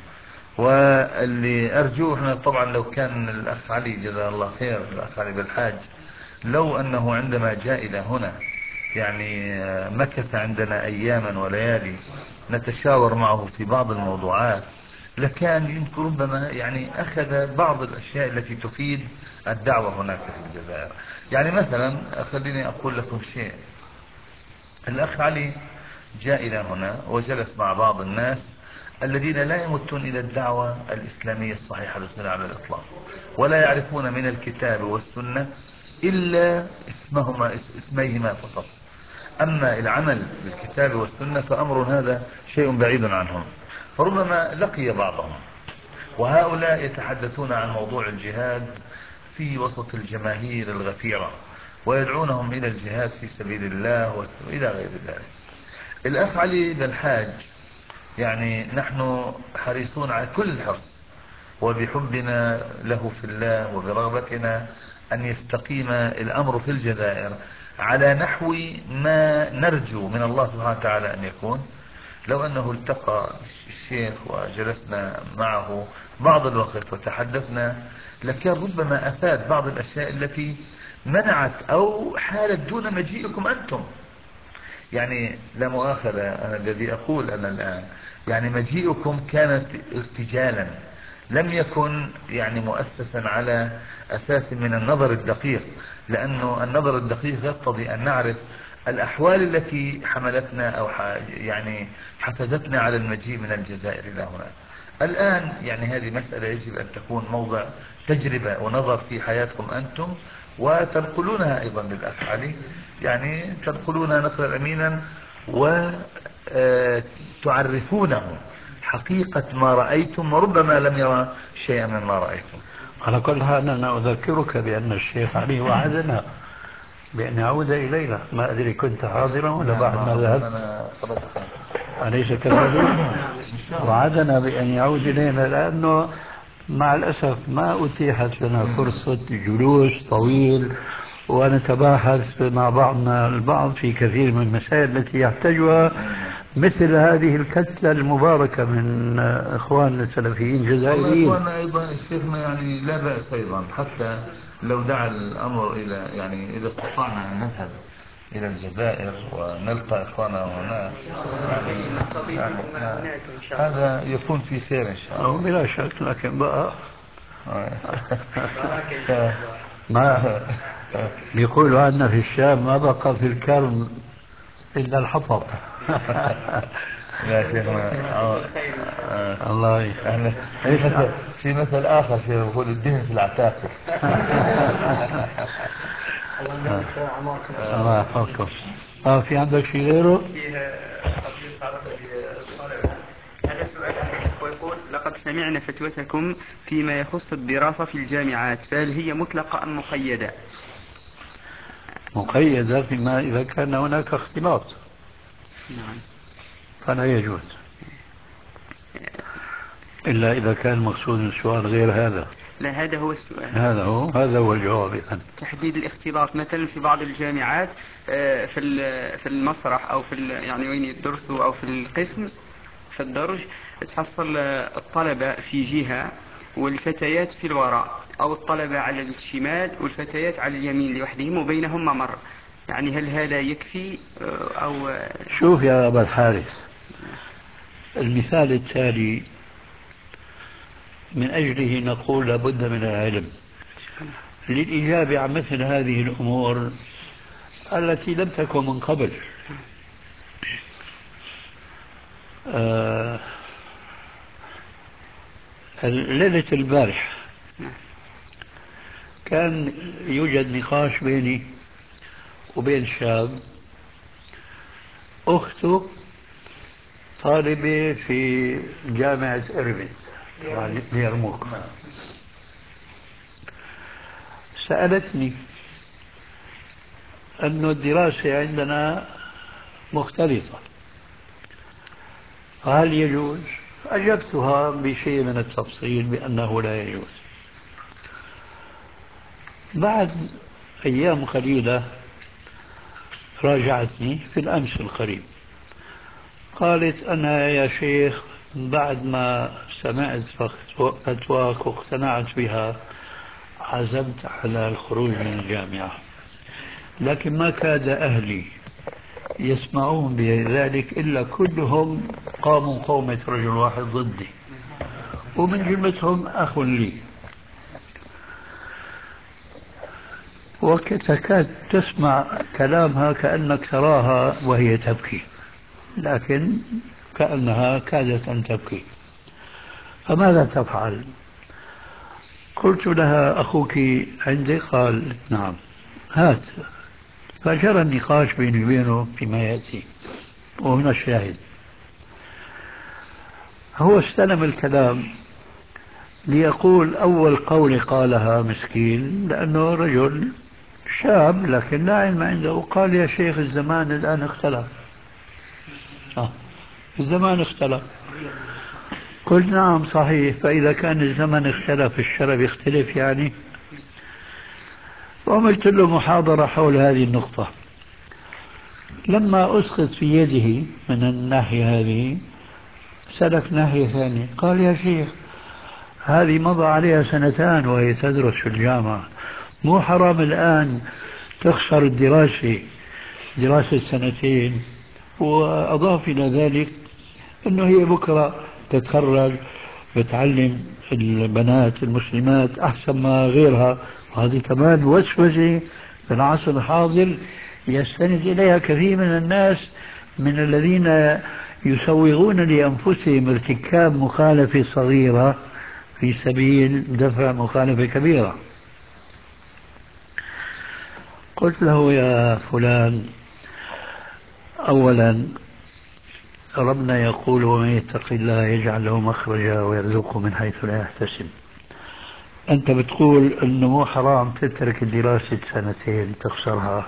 واللي أرجوه احنا طبعا لو كان الأخ علي جزاه الله خير، الأخ علي بالحاج، لو أنه عندما جاء إلى هنا يعني مكث عندنا أياما وليالي نتشاور معه في بعض الموضوعات، لكان يمكن ربما يعني أخذ بعض الأشياء التي تفيد الدعوة هناك في الجزائر. يعني مثلا خليني أقول لكم شيء. الأخ علي جاء إلى هنا وجلس مع بعض الناس الذين لا يمتون إلى الدعوة الإسلامية الصحيحة على الإطلاق، ولا يعرفون من الكتاب والسنة إلا اسمهما اسميهما فقط. أما العمل بالكتاب والسنة فأمر هذا شيء بعيد عنهم. فربما لقي بعضهم وهؤلاء يتحدثون عن موضوع الجهاد في وسط الجماهير الغفيرة ويدعونهم إلى الجهاد في سبيل الله وإلى غير ذلك. الأخ علي بالحاج يعني نحن حريصون على كل الحرص وبحبنا له في الله وبرغبتنا أن يستقيم الأمر في الجزائر على نحو ما نرجو من الله سبحانه وتعالى أن يكون. لو أنه التقى الشيخ وجلسنا معه بعض الوقت وتحدثنا لكان ربما أفاد بعض الأشياء التي منعت أو حالت دون مجيئكم أنتم. يعني لا مؤاخذة أنا الذي أقول أنا الآن، يعني مجيئكم كانت ارتجالا، لم يكن يعني مؤسسا على أساس من النظر الدقيق، لأنه النظر الدقيق يقتضي أن نعرف الأحوال التي حملتنا أو يعني حفزتنا على المجيء من الجزائر إلى هنا. الآن يعني هذه مسألة يجب أن تكون موضع تجربة ونظر في حياتكم أنتم وتنقلونها أيضا للأخ علي، يعني تنقلونها نقلا أمينا وتعرفونه حقيقة ما رأيتم وربما لم يرى شيئا مما رأيتم. على كل حال أنا أذكرك بأن الشيخ علي وعدنا بأن يعود إلينا، ما أدري كنت حاضرا ولا بعد ما ذهبت؟ أنا خلاص أليس كذلك؟ وعدنا بأن يعود إلينا، لأنه مع الأسف ما أتيحت لنا فرصة جلوس طويل ونتباحث مع بعضنا البعض في كثير من المسائل التي يحتاجها مثل هذه الكتلة المباركة من إخواننا السلفيين والله الجزائريين. إخواننا أيضا شيخنا يعني لا بأس أيضا، حتى لو دعا الأمر إلى يعني إذا استطعنا أن نذهب إلى الجزائر ونلقى إخواننا هناك يعني, يعني هذا يكون في خير إن شاء الله بلا شك، لكن بقى ما بيقولوا عندنا في الشام ما بقى في الكرم إلا الحطب. يا شيخنا الله احنا في مثل في مثل آخر شيخ يقول الدهن في العتاقة. الله يحفظكم. اه في عندك شيء غيره؟ فيها قضية صارت بالطلبة. هذا سؤال عن الإخوة يقول: لقد سمعنا فتوتكم فيما يخص الدراسة في الجامعات، فهل هي مطلقة أم مقيدة؟ مقيدة فيما إذا كان هناك اختلاط. نعم. فلا يجوز إلا إذا كان مقصود السؤال غير هذا. لا، هذا هو السؤال. هذا هو هذا هو الجواب يعني. تحديد الاختلاط مثلا في بعض الجامعات، آه، في في المسرح او في يعني وين يدرسوا او في القسم في الدرج، تحصل آه، الطلبة في جهة والفتيات في الوراء، او الطلبة على الشمال والفتيات على اليمين لوحدهم وبينهم ممر. يعني هل هذا يكفي آه، او آه، شوف يا أبا الحارث، المثال التالي من أجله نقول لابد من العلم للإجابة عن مثل هذه الأمور التي لم تكن من قبل. آه ليلة البارح كان يوجد نقاش بيني وبين شاب، أخته طالبة في جامعة إربد طبعا اليرموك. سألتني أن الدراسة عندنا مختلفة، هل يجوز؟ أجبتها بشيء من التفصيل بأنه لا يجوز. بعد أيام قليلة راجعتني في الأمس القريب، قالت: أنا يا شيخ بعد ما سمعت فتواك واقتنعت بها عزمت على الخروج من الجامعة، لكن ما كاد أهلي يسمعون بذلك إلا كلهم قاموا قومة رجل واحد ضدي، ومن جملتهم أخ لي، وتكاد تسمع كلامها كأنك تراها وهي تبكي، لكن كأنها كادت أن تبكي. فماذا تفعل؟ قلت لها: أخوك عندي؟ قال: نعم. هات. فجرى النقاش بيني وبينه فيما يأتي، وهنا الشاهد. هو استلم الكلام ليقول أول قول قالها مسكين لأنه رجل شاب لكن لا علم عنده، قال: يا شيخ الزمان الآن اختلف. آه. الزمان اختلف. قلت: نعم صحيح، فإذا كان الزمن اختلف الشرع يختلف يعني. وعملت له محاضرة حول هذه النقطة. لما أسقط في يده من الناحية هذه سلك ناحية ثانية، قال: يا شيخ هذه مضى عليها سنتان وهي تدرس في الجامعة، مو حرام الآن تخسر الدراسة دراسة سنتين؟ وأضاف إلى ذلك أنه هي بكرة تتخرج بتعلم البنات المسلمات أحسن ما غيرها، وهذه كمان وسوسة في العصر الحاضر يستند إليها كثير من الناس من الذين يسوغون لأنفسهم ارتكاب مخالفة صغيرة في سبيل دفع مخالفة كبيرة. قلت له: يا فلان، أولا ربنا يقول: ومن يتق الله يجعل له مخرجا ويرزقه من حيث لا يحتسب. أنت بتقول أنه مو حرام تترك الدراسة سنتين تخسرها.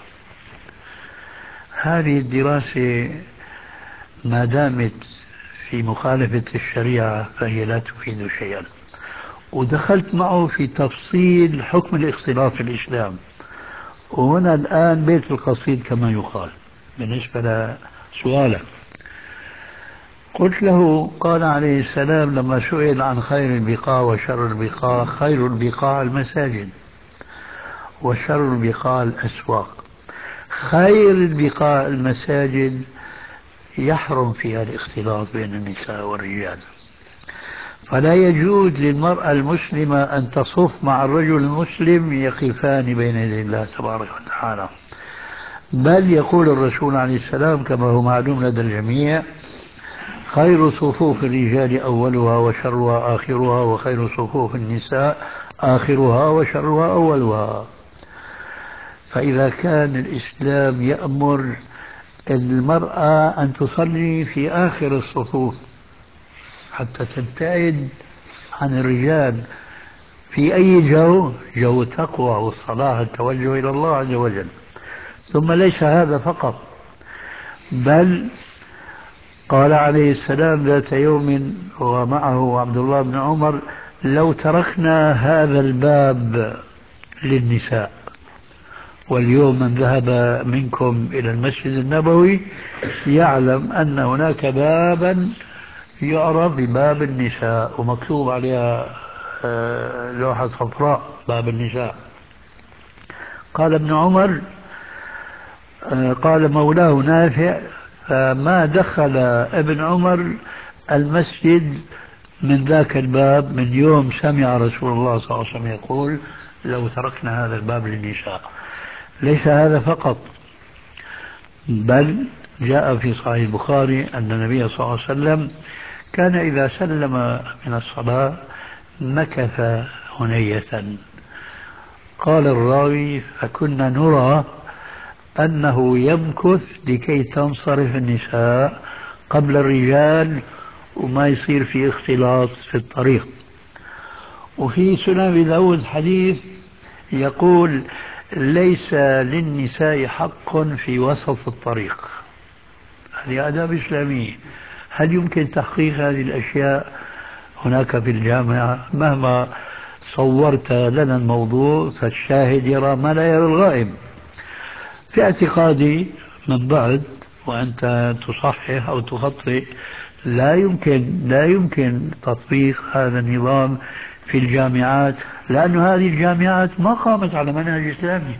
هذه الدراسة ما دامت في مخالفة الشريعة فهي لا تفيد شيئا. ودخلت معه في تفصيل حكم الاختلاط في الإسلام، وهنا الآن بيت القصيد كما يقال بالنسبة لسؤالك. قلت له: قال عليه السلام لما سئل عن خير البقاع وشر البقاع: خير البقاع المساجد وشر البقاع الأسواق. خير البقاع المساجد يحرم فيها الاختلاط بين النساء والرجال، فلا يجوز للمرأة المسلمة أن تصف مع الرجل المسلم يقفان بين يدي الله تبارك وتعالى. بل يقول الرسول عليه السلام كما هو معلوم لدى الجميع: خير صفوف الرجال أولها وشرها آخرها، وخير صفوف النساء آخرها وشرها أولها. فإذا كان الإسلام يأمر المرأة أن تصلي في آخر الصفوف حتى تبتعد عن الرجال في أي جو، جو التقوى والصلاة التوجه إلى الله عز وجل. ثم ليس هذا فقط، بل قال عليه السلام ذات يوم ومعه عبد الله بن عمر: لو تركنا هذا الباب للنساء، واليوم من ذهب منكم إلى المسجد النبوي يعلم أن هناك بابا يعرف بباب النساء ومكتوب عليها لوحة صفراء باب النساء. قال ابن عمر، قال مولاه نافع: فما دخل ابن عمر المسجد من ذاك الباب من يوم سمع رسول الله صلى الله عليه وسلم يقول: لو تركنا هذا الباب للنساء. ليس هذا فقط، بل جاء في صحيح البخاري أن النبي صلى الله عليه وسلم كان إذا سلم من الصلاة مكث هنية. قال الراوي: فكنا نرى أنه يمكث لكي تنصرف النساء قبل الرجال وما يصير في اختلاط في الطريق. وفي سنن أبي داود حديث يقول: ليس للنساء حق في وسط الطريق. هذه آداب إسلامية. هل يمكن تحقيق هذه الأشياء هناك في الجامعة؟ مهما صورت لنا الموضوع فالشاهد يرى ما لا يرى الغائب. في اعتقادي من بعد، وأنت تصحح أو تخطئ، لا يمكن لا يمكن تطبيق هذا النظام في الجامعات، لأن هذه الجامعات ما قامت على منهج إسلامي.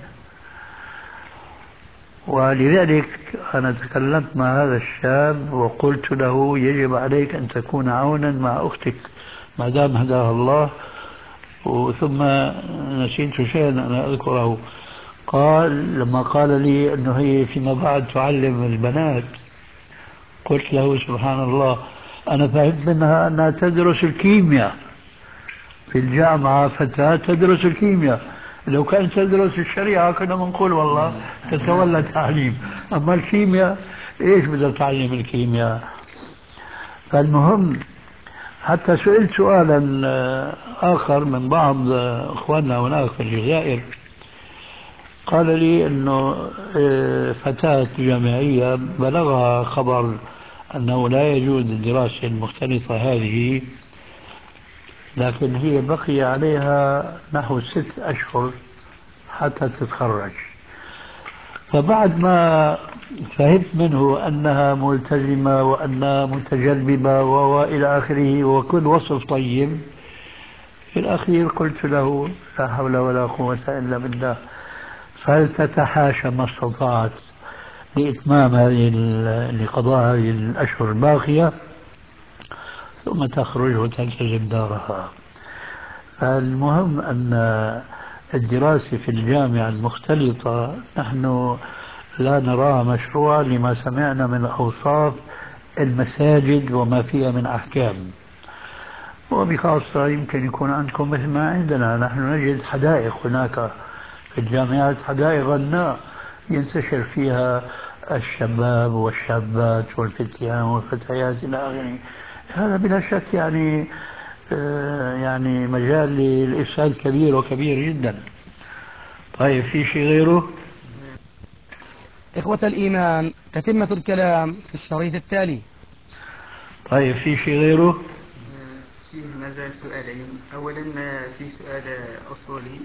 ولذلك أنا تكلمت مع هذا الشاب وقلت له: يجب عليك أن تكون عونا مع أختك ما دام هداها الله. ثم نسيت شيئا أنا أذكره. قال لما قال لي أنه هي فيما بعد تعلم البنات، قلت له: سبحان الله، أنا فهمت منها أنها تدرس الكيمياء في الجامعة، فتاة تدرس الكيمياء. لو كانت تدرس الشريعة كنا بنقول والله تتولى التعليم، أما الكيمياء إيش بدها تعلم الكيمياء؟ فالمهم، حتى سئلت سؤالا آخر من بعض أخواننا هناك في الجزائر، قال لي أنه فتاة جامعية بلغها خبر أنه لا يجوز الدراسة المختلطة هذه، لكن هي بقي عليها نحو ست أشهر حتى تتخرج. فبعد ما فهمت منه أنها ملتزمة وأنها متجربة وإلى آخره وكل وصف طيب، في الأخير قلت له: لا حول ولا قوة إلا بالله، فلتتحاشى ما استطاعت لإتمام هذه لقضاء هذه الأشهر الباقية ثم تخرج وتلتزم دارها. المهم أن الدراسة في الجامعة المختلطة نحن لا نراها مشروعة لما سمعنا من أوصاف المساجد وما فيها من أحكام. وبخاصة يمكن يكون عندكم مثل ما عندنا، نحن نجد حدائق هناك في الجامعات، حدائق غناء ينتشر فيها الشباب والشابات والفتيان والفتيات إلى آخره. هذا بلا شك يعني آه يعني مجال للإفساد كبير وكبير جدا. طيب، في شيء غيره؟ إخوة الإيمان، تتمة الكلام في الشريط التالي. طيب، في شيء غيره؟ فيه ما زال سؤالين. أولا في سؤال أصولي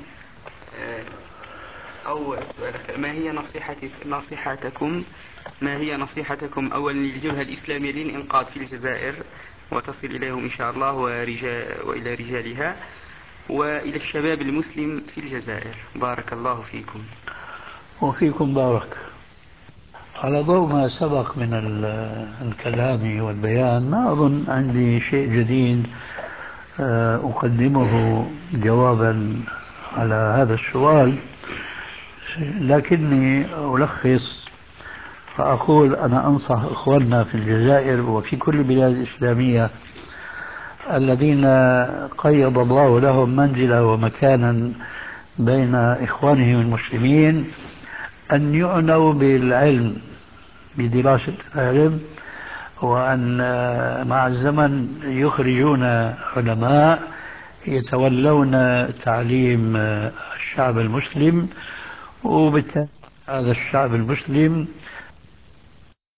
أو سؤال آخر: ما هي نصيحتك نصيحتكم ما هي نصيحتكم أولا للجبهة الإسلامية للإنقاذ في الجزائر وتصل إليهم إن شاء الله ورجال وإلى رجالها، وإلى الشباب المسلم في الجزائر؟ بارك الله فيكم. وفيكم بارك. على ضوء ما سبق من الكلام والبيان، ما أظن عندي شيء جديد أقدمه جوابا على هذا السؤال، لكني ألخص فأقول: أنا أنصح إخواننا في الجزائر وفي كل البلاد الإسلامية الذين قيض الله لهم منزلة ومكانا بين إخوانهم المسلمين أن يعنوا بالعلم، بدراسة العلم، وأن مع الزمن يخرجون علماء يتولون تعليم الشعب المسلم، وبالتالي هذا الشعب المسلم